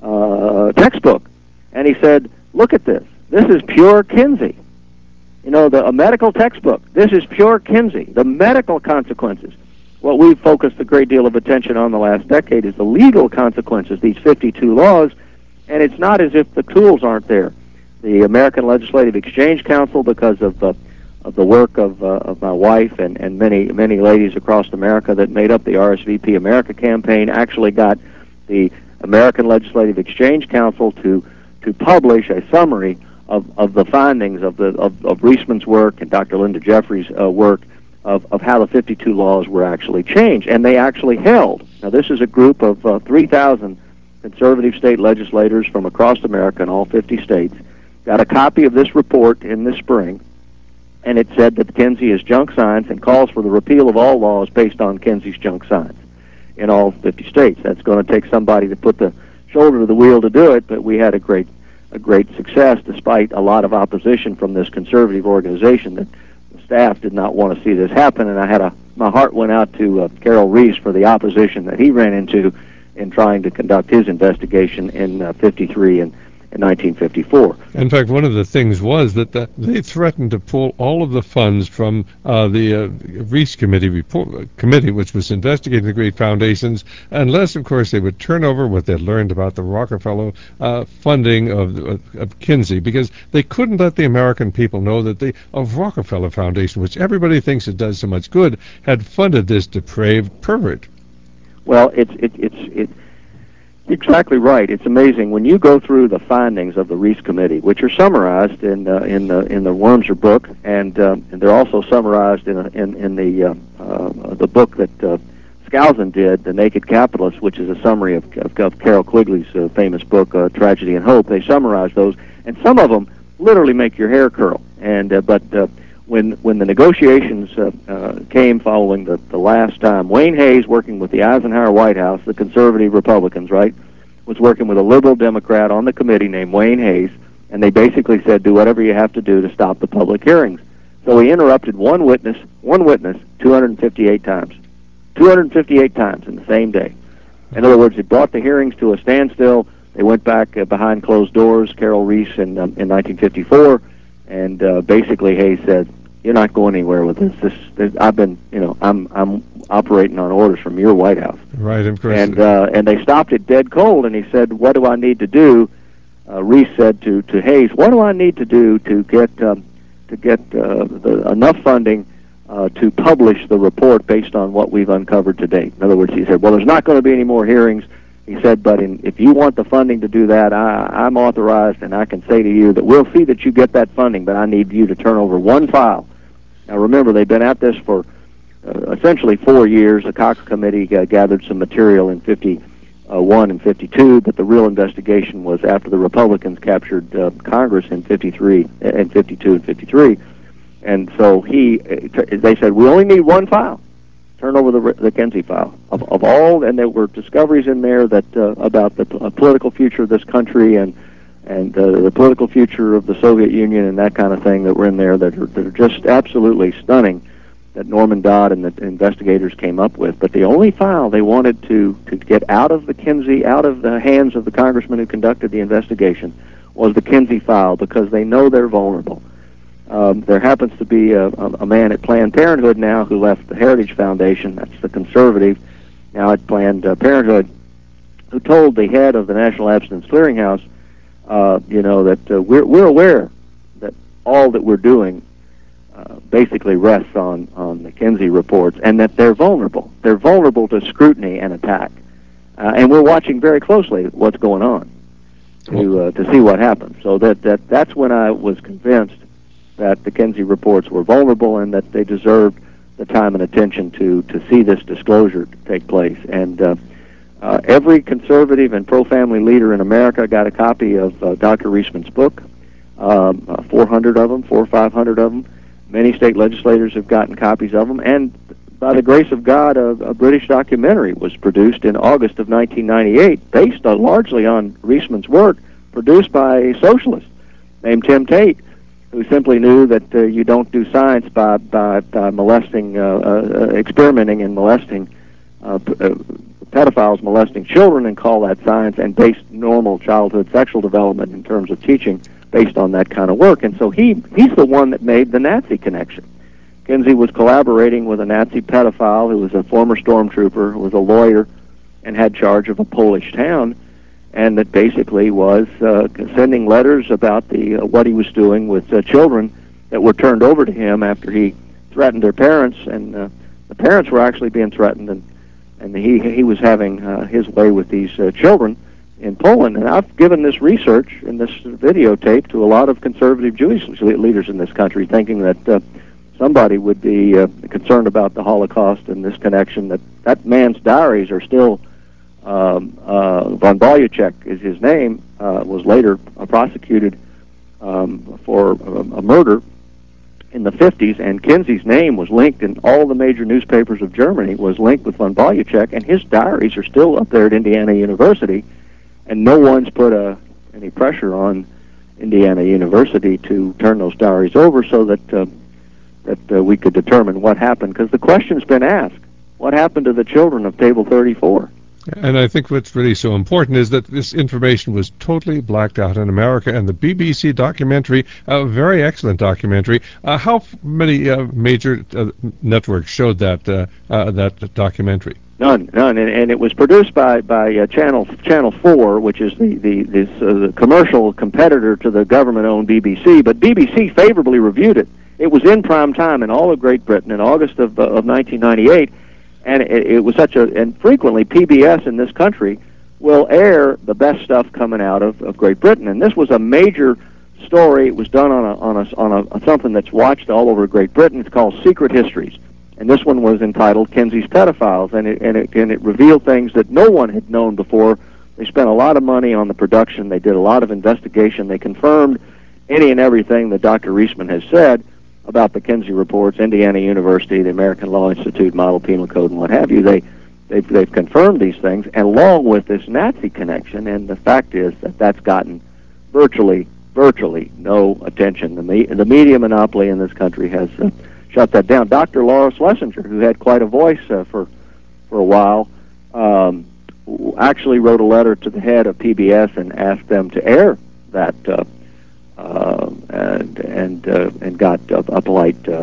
uh, textbook. And he said, look at this. This is pure Kinsey. You know, the, a medical textbook. This is pure Kinsey. The medical consequences. What we've focused a great deal of attention on the last decade is the legal consequences, these fifty-two laws, and it's not as if the tools aren't there. The American Legislative Exchange Council, because of, uh, of the work of, uh, of my wife and, and many, many ladies across America that made up the R S V P America campaign, actually got the American Legislative Exchange Council to, to publish a summary Of, of the findings of the of, of Reisman's work and Doctor Linda Jeffries' uh, work of, of how the fifty-two laws were actually changed, and they actually held. Now, this is a group of uh, three thousand conservative state legislators from across America in all fifty states, got a copy of this report in the spring, and it said that Kinsey is junk science and calls for the repeal of all laws based on Kinsey's junk science in all fifty states. That's going to take somebody to put the shoulder to the wheel to do it, but we had a great a great success despite a lot of opposition from this conservative organization. That the staff did not want to see this happen, and I had a my heart went out to uh, Carol Reese for the opposition that he ran into in trying to conduct his investigation in uh, fifty-three and in nineteen fifty-four. In fact, one of the things was that the, they threatened to pull all of the funds from uh, the uh, Reese Committee report, uh, committee, which was investigating the great foundations, unless, of course, they would turn over what they'd learned about the Rockefeller uh, funding of, of, of Kinsey, because they couldn't let the American people know that the of Rockefeller Foundation, which everybody thinks it does so much good, had funded this depraved pervert. Well, it's it, it's it. Exactly right. It's amazing when you go through the findings of the Reese Committee, which are summarized in uh, in the in the Wormser book, and, um, and they're also summarized in a, in in the uh, uh, the book that uh, Skousen did, The Naked Capitalist, which is a summary of, of, of Carol Quigley's uh, famous book, uh, Tragedy and Hope. They summarize those, and some of them literally make your hair curl. And uh, but uh, when when the negotiations uh, uh, came following the, the last time, Wayne Hayes, working with the Eisenhower White House, the conservative Republicans, right, was working with a liberal Democrat on the committee named Wayne Hayes, and they basically said, do whatever you have to do to stop the public hearings. So he interrupted one witness, one witness, two hundred fifty-eight times. two hundred fifty-eight times in the same day. In other words, it brought the hearings to a standstill. They went back uh, behind closed doors, Carol Reese in, um, in nineteen fifty-four, and uh, basically Hayes said, "You're not going anywhere with this. This, this I've been, you know, I'm, I'm, operating on orders from your White House. Right, of course. And uh, and they stopped it dead cold, and he said, "What do I need to do?" Uh, Reese said to, to Hayes, "What do I need to do to get um, to get uh, the, enough funding uh, to publish the report based on what we've uncovered to date?" In other words, he said, "Well, there's not going to be any more hearings." He said, "But in, if you want the funding to do that, I, I'm authorized, and I can say to you that we'll see that you get that funding, but I need you to turn over one file." Now, remember, they've been at this for uh, essentially four years. The Cox Committee uh, gathered some material in fifty-one and fifty-two, but the real investigation was after the Republicans captured uh, Congress in fifty-three and fifty-two and fifty-three. And so he, they said, "We only need one file. Turn over the the Kinsey file of, of all," and there were discoveries in there that uh, about the uh, political future of this country and and uh, the political future of the Soviet Union and that kind of thing that were in there that are, that are just absolutely stunning, that Norman Dodd and the investigators came up with. But the only file they wanted to, to get out of the Kinsey, out of the hands of the congressman who conducted the investigation, was the Kinsey file, because they know they're vulnerable. Um, there happens to be a, a, a man at Planned Parenthood now who left the Heritage Foundation, that's the conservative, now at Planned uh, Parenthood, who told the head of the National Abstinence Clearinghouse, uh, you know, that uh, we're, we're aware that all that we're doing Uh, basically rests on, on the Kinsey reports, and that they're vulnerable. They're vulnerable to scrutiny and attack. Uh, and we're watching very closely what's going on to uh, to see what happens. So that, that that's when I was convinced that the Kinsey reports were vulnerable and that they deserved the time and attention to, to see this disclosure take place. And uh, uh, every conservative and pro-family leader in America got a copy of uh, Doctor Reisman's book, um, uh, four hundred of them, four or five hundred of them. Many state legislators have gotten copies of them, and by the grace of God, a, a British documentary was produced in August of nineteen ninety-eight, based on, largely on Reisman's work, produced by a socialist named Tim Tate, who simply knew that uh, you don't do science by, by, by molesting, uh, uh, experimenting and molesting uh, p- uh, pedophiles molesting children and call that science, and base normal childhood sexual development in terms of teaching based on that kind of work. And so he he's the one that made the Nazi connection. Kinsey was collaborating with a Nazi pedophile who was a former stormtrooper, who was a lawyer, and had charge of a Polish town, and that basically was uh, sending letters about the uh, what he was doing with uh, children that were turned over to him after he threatened their parents, and uh, the parents were actually being threatened, and and he he was having uh, his way with these uh, children in Poland. And I've given this research and this videotape to a lot of conservative Jewish leaders in this country, thinking that uh, somebody would be uh, concerned about the Holocaust and this connection, that that man's diaries are still, um, uh, von Bolyacek is his name, uh, was later uh, prosecuted um, for a, a murder in the fifties, and Kinsey's name was linked in all the major newspapers of Germany, was linked with von Bolyacek, and his diaries are still up there at Indiana University. And no one's put a, any pressure on Indiana University to turn those diaries over so that uh, that uh, we could determine what happened. Because the question's been asked: what happened to the children of Table thirty-four? And I think what's really so important is that this information was totally blacked out in America, and the B B C documentary, a very excellent documentary. Uh, how f- many uh, major uh, networks showed that uh, uh, that documentary? None, none, and, and it was produced by by uh, Channel Channel Four, which is the the this uh, the commercial competitor to the government-owned B B C. But B B C favorably reviewed it. It was in prime time in all of Great Britain in August of uh, of nineteen ninety-eight, and it, it was such a and frequently P B S in this country will air the best stuff coming out of, of Great Britain, and this was a major story. It was done on a on a on a on something that's watched all over Great Britain. It's called Secret Histories. And this one was entitled Kinsey's Pedophiles, and it, and, it, and it revealed things that no one had known before. They spent a lot of money on the production. They did a lot of investigation. They confirmed any and everything that Doctor Reisman has said about the Kinsey reports, Indiana University, the American Law Institute, Model Penal Code, and what have you. They, they've, they've confirmed these things, and along with this Nazi connection, and the fact is that that's gotten virtually, virtually no attention. The, me, the media monopoly in this country has Uh, shut that down. Doctor Laura Schlesinger, who had quite a voice uh, for for a while, um, actually wrote a letter to the head of P B S and asked them to air that, uh, uh, and and uh, and got a, a polite uh, uh,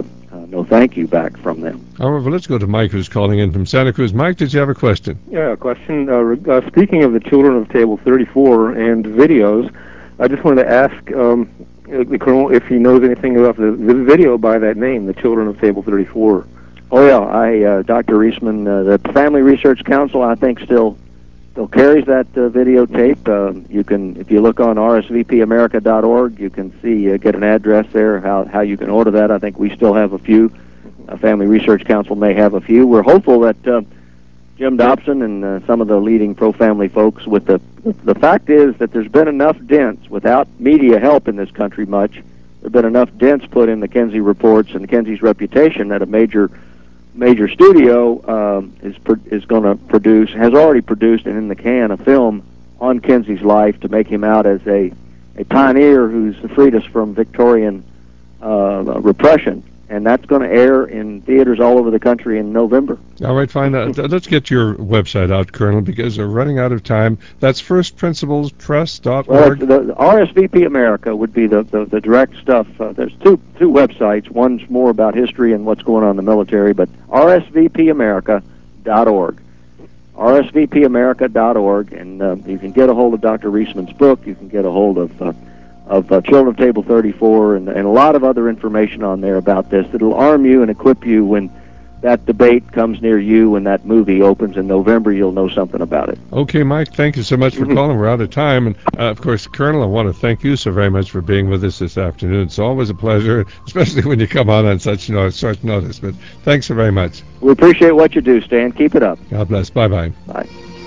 no thank you back from them. However, let's go to Mike, who's calling in from Santa Cruz. Mike, did you have a question? Yeah, a question. Uh, re- uh, speaking of the children of Table thirty-four and videos, I just wanted to ask um, the Colonel if he knows anything about the, the video by that name, the Children of Table thirty-four. Oh yeah, I uh, Doctor Reisman, uh, the Family Research Council, I think still still carries that uh, videotape. Uh, you can, if you look on R S V P America dot org, you can see uh, get an address there how how you can order that. I think we still have a few. Uh, Family Research Council may have a few. We're hopeful that uh, Jim Dobson and uh, some of the leading pro-family folks. With the the fact is that there's been enough dents without media help in this country much. There've been enough dents put in the Kinsey reports and Kinsey's reputation that a major major studio um, is pro- is going to produce, has already produced, and in the can, a film on Kinsey's life to make him out as a, a pioneer who's freed us from Victorian uh, repression. And that's going to air in theaters all over the country in November. All right, fine. Uh, let's get your website out, Colonel, because we're running out of time. That's first principles press dot org. Well, the, the R S V P America would be the, the, the direct stuff. Uh, there's two two websites. One's more about history and what's going on in the military, but R S V P America dot org. R S V P America dot org, and uh, you can get a hold of Doctor Reisman's book. You can get a hold of uh, of uh, Children of Table thirty-four, and, and a lot of other information on there about this that'll arm you and equip you when that debate comes near you. When that movie opens in November, you'll know something about it. Okay, Mike, thank you so much for calling. We're out of time. And, uh, of course, Colonel, I want to thank you so very much for being with us this afternoon. It's always a pleasure, especially when you come on on such you know, short notice. But thanks so very much. We appreciate what you do, Stan. Keep it up. God bless. Bye-bye. Bye.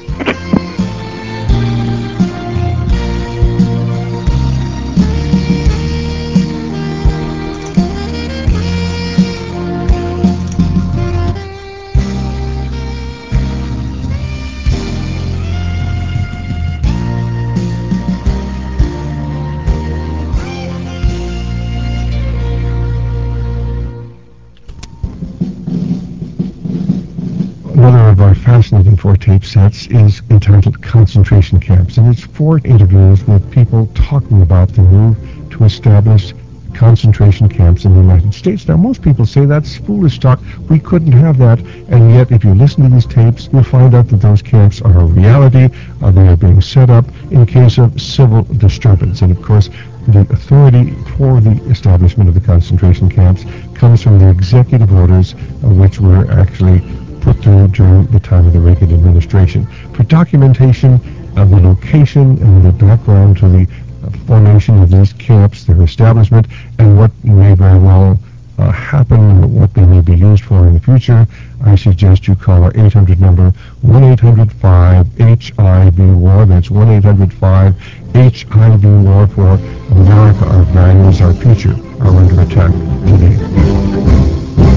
Another of our fascinating four tape sets is entitled Concentration Camps, and it's four interviews with people talking about the move to establish concentration camps in the United States. Now, most people say that's foolish talk. We couldn't have that, and yet if you listen to these tapes, you'll find out that those camps are a reality. Uh, they are being set up in case of civil disturbance, and of course, the authority for the establishment of the concentration camps comes from the executive orders, uh, which were actually put through during the time of the Reagan administration. For documentation of the location and the background to the uh, formation of these camps, their establishment, and what may very well uh, happen and what they may be used for in the future, I suggest you call our eight hundred number, one eight hundred five H I V WAR. That's one eight hundred five H I V WAR for America, our values, our future are under attack today.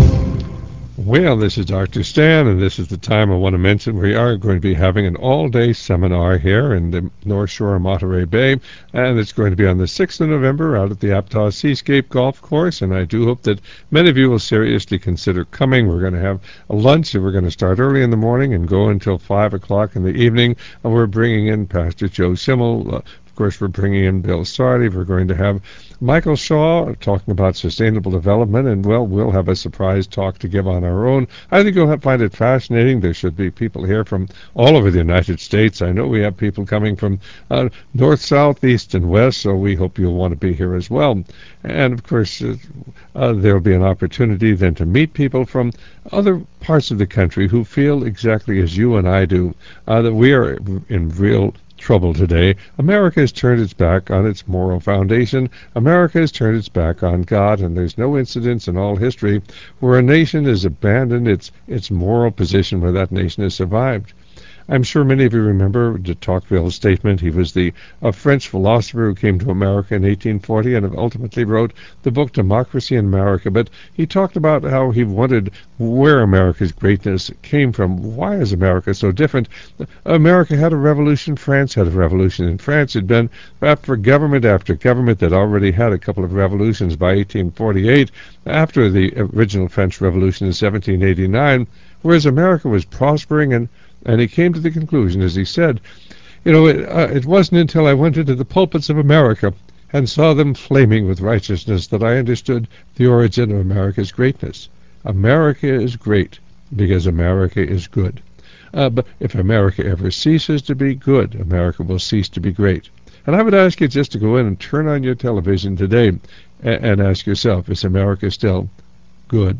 Well, this is Doctor Stan, and this is the time I want to mention we are going to be having an all-day seminar here in the North Shore of Monterey Bay, and it's going to be on the sixth of November out at the Aptos Seascape Golf Course, and I do hope that many of you will seriously consider coming. We're going to have a lunch, and we're going to start early in the morning and go until five o'clock in the evening, and we're bringing in Pastor Joe Simmel. Uh, of course, we're bringing in Bill Sardi. We're going to have Michael Shaw talking about sustainable development, and, well, we'll have a surprise talk to give on our own. I think you'll find it fascinating. There should be people here from all over the United States. I know we have people coming from uh, north, south, east, and west, so we hope you'll want to be here as well. And, of course, uh, uh, there'll be an opportunity then to meet people from other parts of the country who feel exactly as you and I do, uh, that we are in real trouble today. America has turned its back on its moral foundation. America has turned its back on God, and there's no incidents in all history where a nation has abandoned its its moral position where that nation has survived. I'm sure many of you remember de Tocqueville's statement. He was the a French philosopher who came to America in eighteen forty and ultimately wrote the book Democracy in America. But he talked about how he wanted where America's greatness came from. Why is America so different? America had a revolution. France had a revolution. In France, it had been after government after government that already had a couple of revolutions by eighteen forty-eight, after the original French Revolution in seventeen eighty-nine, whereas America was prospering. and And he came to the conclusion, as he said, you know, it, uh, it wasn't until I went into the pulpits of America and saw them flaming with righteousness that I understood the origin of America's greatness. America is great because America is good. Uh, but if America ever ceases to be good, America will cease to be great. And I would ask you just to go in and turn on your television today and, and ask yourself, is America still good?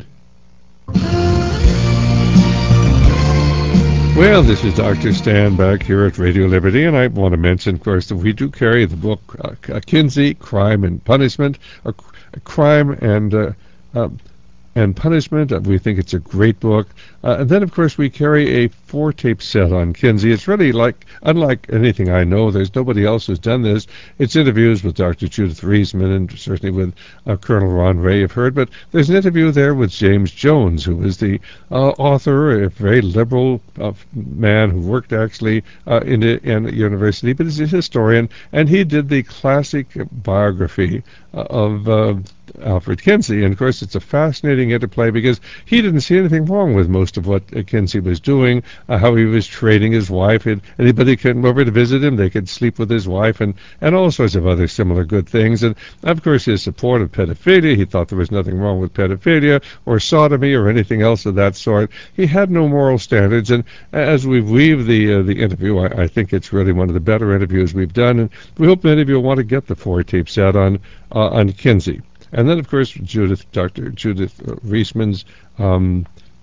Well, this is Doctor Stan back here at Radio Liberty, and I want to mention, of course, that we do carry the book uh, Kinsey, Crime and Punishment, or uh, Crime and uh, uh, and Punishment. Uh, we think it's a great book. Uh, and then, of course, we carry a four-tape set on Kinsey. It's really like, unlike anything I know, there's nobody else who's done this. It's interviews with Doctor Judith Reisman and certainly with uh, Colonel Ron Ray, you've heard. But there's an interview there with James Jones, who is the uh, author, a very liberal uh, man who worked actually uh, in, a, in a university, but is a historian, and he did the classic biography uh, of uh, Alfred Kinsey. And, of course, it's a fascinating interplay because he didn't see anything wrong with most of what uh, Kinsey was doing, uh, how he was training his wife, and anybody came over to visit him, they could sleep with his wife, and, and all sorts of other similar good things. And, of course, his support of pedophilia, he thought there was nothing wrong with pedophilia or sodomy or anything else of that sort. He had no moral standards, and as we weave the uh, the interview, I, I think it's really one of the better interviews we've done, and we hope many of you will want to get the four-tape set on, uh, on Kinsey. And then, of course, Judith, Doctor Judith uh, Reisman's um,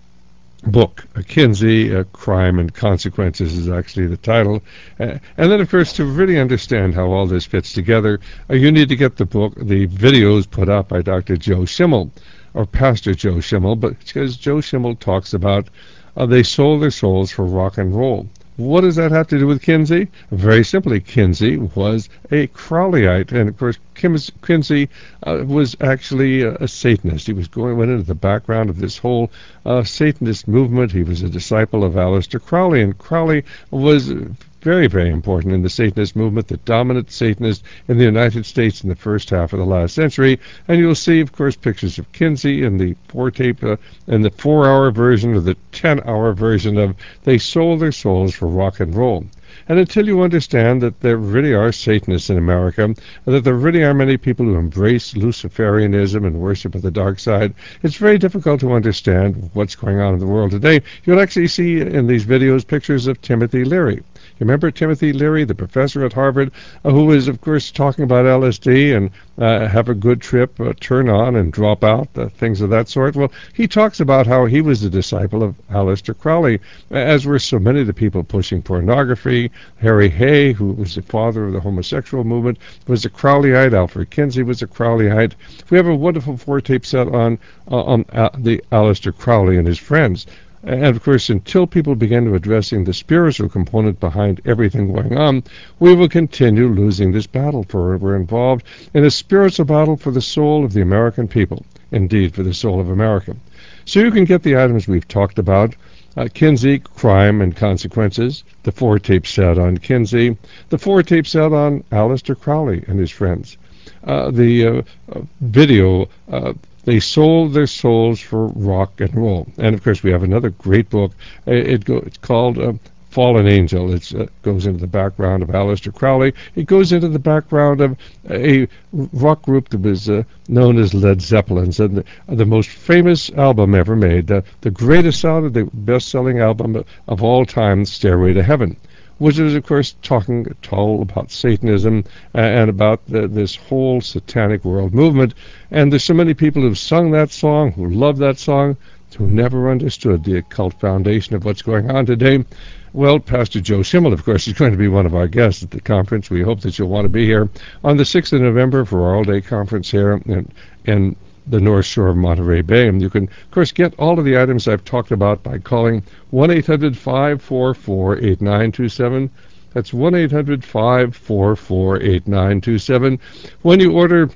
book, uh, Kinsey, uh, Crime and Consequences is actually the title. Uh, and then, of course, to really understand how all this fits together, uh, you need to get the book, the videos put out by Doctor Joe Schimmel, or Pastor Joe Schimmel, but because Joe Schimmel talks about uh, they sold their souls for rock and roll. What does that have to do with Kinsey? Very simply, Kinsey was a Crowleyite, and of course, Kinsey uh, was actually a, a Satanist. He was going went into the background of this whole uh, Satanist movement. He was a disciple of Aleister Crowley, and Crowley was very, very important in the Satanist movement, the dominant Satanist in the United States in the first half of the last century. And you'll see, of course, pictures of Kinsey in the four-tape, uh, in the four-hour version or the ten-hour version of They Sold Their Souls for Rock and Roll. And until you understand that there really are Satanists in America, and that there really are many people who embrace Luciferianism and worship of the dark side, it's very difficult to understand what's going on in the world today. You'll actually see in these videos pictures of Timothy Leary. You remember Timothy Leary, the professor at Harvard, uh, who was, of course, talking about L S D and uh, have a good trip, uh, turn on and drop out, uh, things of that sort. Well, he talks about how he was a disciple of Aleister Crowley, as were so many of the people pushing pornography. Harry Hay, who was the father of the homosexual movement, was a Crowleyite. Alfred Kinsey was a Crowleyite. We have a wonderful four-tape set on, uh, on uh, the Aleister Crowley and his friends. And, of course, until people begin to addressing the spiritual component behind everything going on, we will continue losing this battle, for we're involved in a spiritual battle for the soul of the American people, indeed for the soul of America. So you can get the items we've talked about, uh, Kinsey, Crime and Consequences, the four-tape set on Kinsey, the four-tape set on Aleister Crowley and his friends, uh, the uh, uh, video uh, They Sold Their Souls for Rock and Roll. And, of course, we have another great book. It go, it's called uh, Fallen Angel. It uh, goes into the background of Aleister Crowley. It goes into the background of a rock group that was uh, known as Led Zeppelin, and the, the most famous album ever made, uh, the greatest album, the best-selling album of all time, Stairway to Heaven, which is, of course, talking all about Satanism and about the, this whole satanic world movement. And there's so many people who've sung that song, who love that song, who never understood the occult foundation of what's going on today. Well, Pastor Joe Schimmel, of course, is going to be one of our guests at the conference. We hope that you'll want to be here on the sixth of November for our all-day conference here in, in the North Shore of Monterey Bay. And you can, of course, get all of the items I've talked about by calling one eight hundred, five four four, eight nine two seven. That's one eight hundred, five four four, eight nine two seven. When you order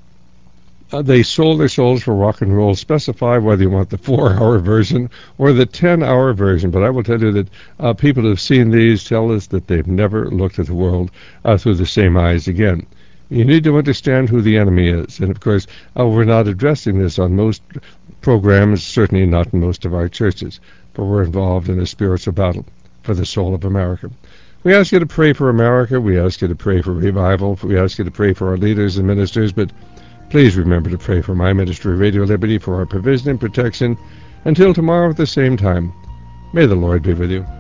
uh, They Sold Their Souls for Rock and Roll, specify whether you want the four-hour version or the ten-hour version. But I will tell you that uh, people who have seen these tell us that they've never looked at the world uh, through the same eyes again. You need to understand who the enemy is. And, of course, uh, we're not addressing this on most programs, certainly not in most of our churches, but we're involved in a spiritual battle for the soul of America. We ask you to pray for America. We ask you to pray for revival. We ask you to pray for our leaders and ministers. But please remember to pray for my ministry, Radio Liberty, for our provision and protection, Until tomorrow at the same time, may the Lord be with you.